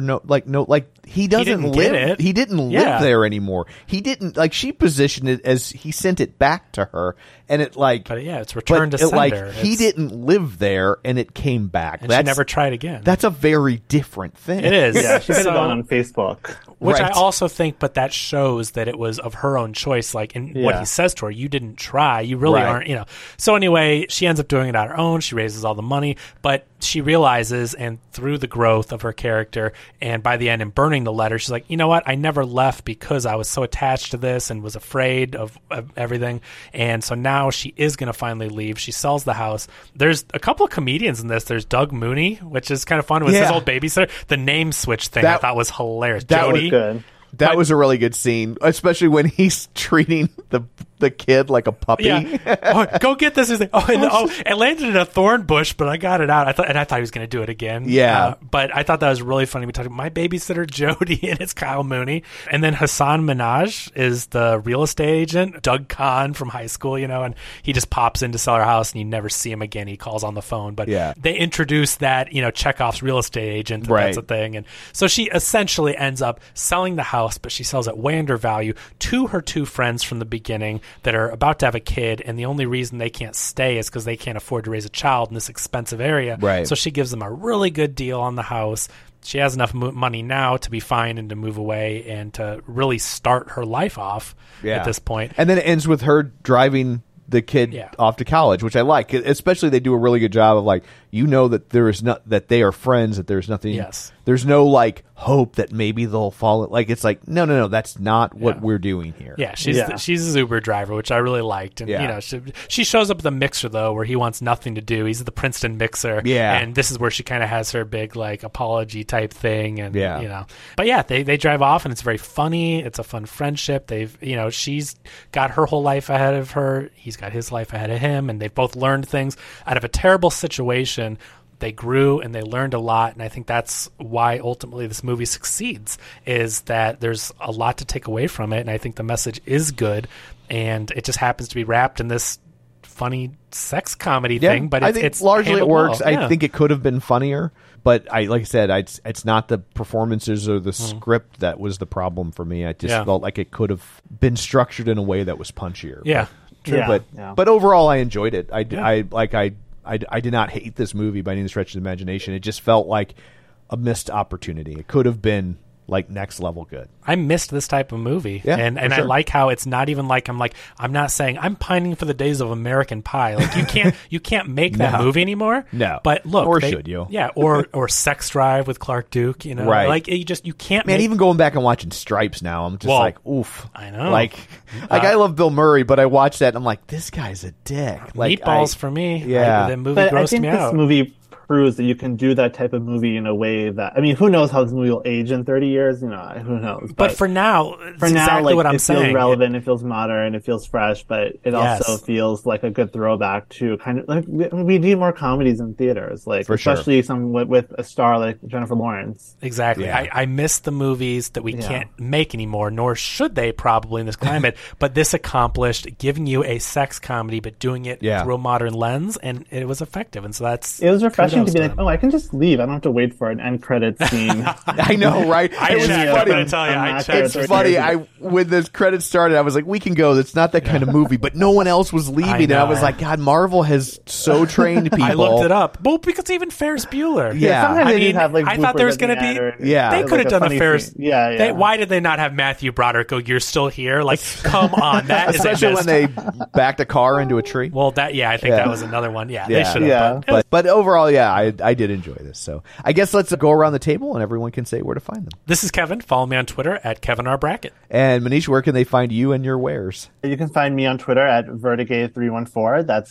he doesn't live. He didn't live there anymore. He didn't she positioned it as he sent it back to her, and it But it's return to sender. He didn't live there, and it came back. And she never tried again. That's a very different thing. It is. Yeah, she put it on Facebook, which I also think, but that shows that it was of her own choice. What he says to her, you didn't try. You really aren't. So anyway, she ends up doing it on her own. She raises all the money, but she realizes, and through the growth of her character, and by the end, in burning the letter, she's like, you know what? I never left because I was so attached to this and was afraid of everything. And so now she is going to finally leave. She sells the house. There's a couple of comedians in this. There's Doug Mooney, which is kind of fun with his old babysitter. The name switch thing I thought was hilarious. That Jody. was good. That was a really good scene, especially when he's treating the kid like a puppy. Yeah. Go get this. It landed in a thorn bush, but I got it out. I thought he was going to do it again. Yeah. But I thought that was really funny. We talked about my babysitter, Jody, and it's Kyle Mooney. And then Hassan Minhaj is the real estate agent, Doug Kahn from high school, and he just pops in to sell her house and you never see him again. He calls on the phone. But they introduce that, Chekhov's real estate agent. Right. That's a thing. And so she essentially ends up selling the house, but she sells at way under value to her two friends from the beginning that are about to have a kid, and the only reason they can't stay is because they can't afford to raise a child in this expensive area. Right. So she gives them a really good deal on the house. She has enough money now to be fine and to move away and to really start her life off at this point. And then it ends with her driving the kid off to college, which I like. Especially they do a really good job of that there is not that they are friends, that there's nothing. Yes. There's no hope that maybe they'll fall. It's no, that's not what we're doing here. Yeah, she's a Uber driver, which I really liked. And she shows up at the mixer though, where he wants nothing to do. He's at the Princeton mixer. Yeah, and this is where she kind of has her big apology type thing. And but they drive off, and it's very funny. It's a fun friendship. She's got her whole life ahead of her. He's got his life ahead of him, and they've both learned things out of a terrible situation. They grew and they learned a lot, and I think that's why ultimately this movie succeeds, is that there's a lot to take away from it, and I think the message is good, and it just happens to be wrapped in this funny sex comedy thing, but I think it's largely it works. Well. I think it could have been funnier, but like I said, it's not the performances or the script that was the problem for me. I just felt like it could have been structured in a way that was punchier. Yeah, true. But overall, I enjoyed it. I did not hate this movie by any stretch of the imagination. It just felt like a missed opportunity. It could have been like next level good. I missed this type of movie. Yeah, and for I sure. like how it's not even like I'm not saying I'm pining for the days of American Pie. Like you can't make that movie anymore. No. But look, Or should you? Yeah, or Sex Drive with Clark Duke, Right. Like you can't Man, make, even going back and watching Stripes now, I'm just Well, like, oof. I know. Like I love Bill Murray, but I watched that and I'm like, this guy's a dick. Like Meatballs for me. Yeah. That movie But I grossed think me this out. movie proves that you can do that type of movie in a way that, I mean, who knows how this movie will age in 30 years? Who knows? But for now, it's for now, exactly like, what I'm it saying. feels relevant, it feels modern, it feels fresh, but it Yes. also feels like a good throwback to kind of like we need more comedies in theaters, like For sure. especially some with a star like Jennifer Lawrence. Exactly. Yeah. I miss the movies that we can't make anymore, nor should they probably in this climate. But this accomplished giving you a sex comedy, but doing it through a modern lens, and it was effective. And so It was refreshing kudos to be to like, them. oh, I can just leave. I don't have to wait for an end credits scene. I know, right? I It was checked, funny. I'm gonna tell you, I checked. It's funny. When the credits started, I was like, "We can go." It's not that kind of movie, but no one else was leaving, and I know. was like, "God, Marvel has so trained people." I looked it up. Well, because even Ferris Bueller. Yeah. Sometimes I they mean, did have like I thought there was going to be. Yeah. They could have done a Ferris. Yeah. Why did they not have Matthew Broderick go? You're still here. Like, come on, that is Especially a when missed. they backed a car into a tree. Well, I think that was another one. Yeah, they should have. Yeah. But overall, I did enjoy this. So I guess let's go around the table and everyone can say where to find them. This is Kevin. Follow me on Twitter at Kevin R. Brackett. And Manish, where can they find you and your wares? You can find me on Twitter at Vertigay314. That's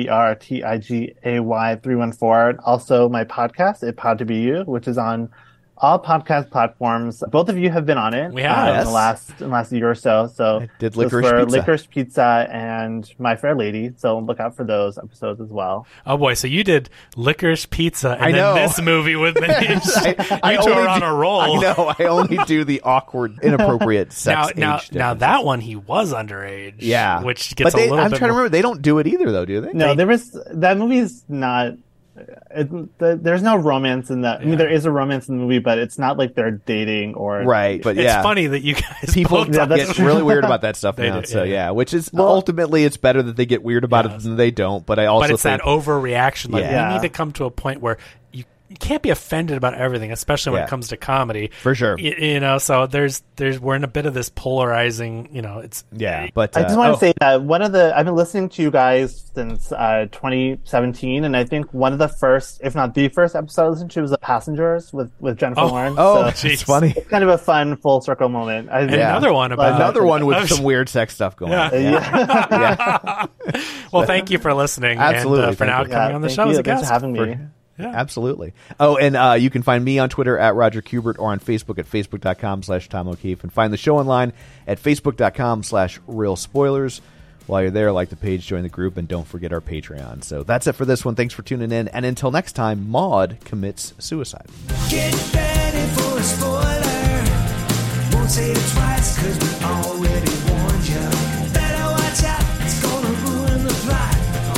VERTIGAY314. Also, my podcast, It Pod to Be You, which is on all podcast platforms. Both of you have been on it. We have. in the last year or so. So I did this was Licorice for Pizza. Licorice Pizza and My Fair Lady. So look out for those episodes as well. Oh boy, so you did Licorice Pizza and I know. then this movie with Manish. I You two only are on do- a roll. I know. I only do the awkward, inappropriate sex Now age that differences. one he was underage. Yeah, which gets but a little I'm bit trying to more- remember. They don't do it either, though, do they? No, that movie's not. There's no romance in that. I mean, there is a romance in the movie, but it's not like they're dating or Right, but It's yeah, funny that you guys people both Yeah, that's get true. really weird about that stuff They now. do, So yeah. which is ultimately it's better that they get weird about it than they don't. But I also but it's think that overreaction. Like Yeah. we need to come to a point where you can't be offended about everything, especially when Yeah. it comes to comedy. For sure. So there's we're in a bit of this polarizing. It's But I just want to say that I've been listening to you guys since 2017, and I think one of the first, if not the first episode I listened to was The Passengers with Jennifer Lawrence. oh, So it's funny. it's kind of a fun full circle moment. And another one about Another one with Oh, some weird sex stuff going on. Yeah. Well, thank you for listening. Absolutely. And for now Thank you. coming on the Thank show you. as a Thanks guest. for having me. Absolutely. Oh, and you can find me on Twitter at Roger Kubert or on Facebook at facebook.com/Tom O'Keefe, and find the show online at facebook.com/Real Spoilers. While you're there, like the page, join the group, and don't forget our Patreon. So that's it for this one. Thanks for tuning in. And until next time, Maude commits suicide. Get ready for a spoiler. Won't say it twice, 'cause we already warned you. Better watch out, it's gonna ruin the plot.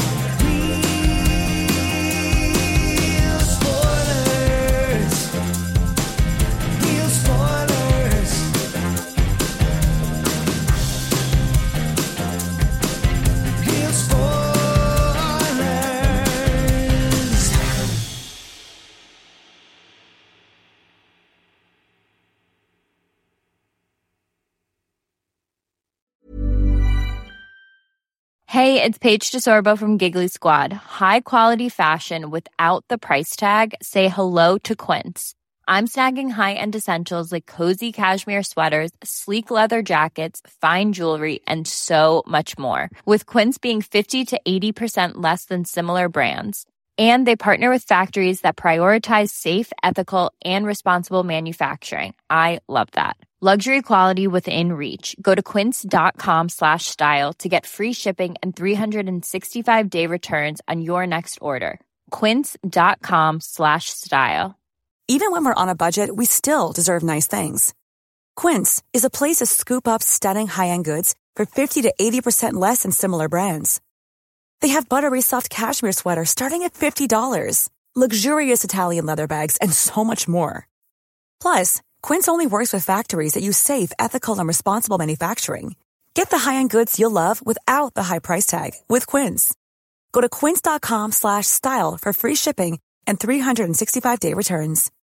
Real spoilers. Real spoilers. Real spoilers. Hey, it's Paige DeSorbo from Giggly Squad. High quality fashion without the price tag. Say hello to Quince. I'm snagging high-end essentials like cozy cashmere sweaters, sleek leather jackets, fine jewelry, and so much more. With Quince being 50 to 80% less than similar brands. And they partner with factories that prioritize safe, ethical, and responsible manufacturing. I love that. Luxury quality within reach. Go to quince.com/style to get free shipping and 365-day returns on your next order. Quince.com/style. Even when we're on a budget, we still deserve nice things. Quince is a place to scoop up stunning high-end goods for 50 to 80% less than similar brands. They have buttery soft cashmere sweaters starting at $50, luxurious Italian leather bags, and so much more. Plus, Quince only works with factories that use safe, ethical, and responsible manufacturing. Get the high-end goods you'll love without the high price tag with Quince. Go to quince.com/style for free shipping and 365-day returns.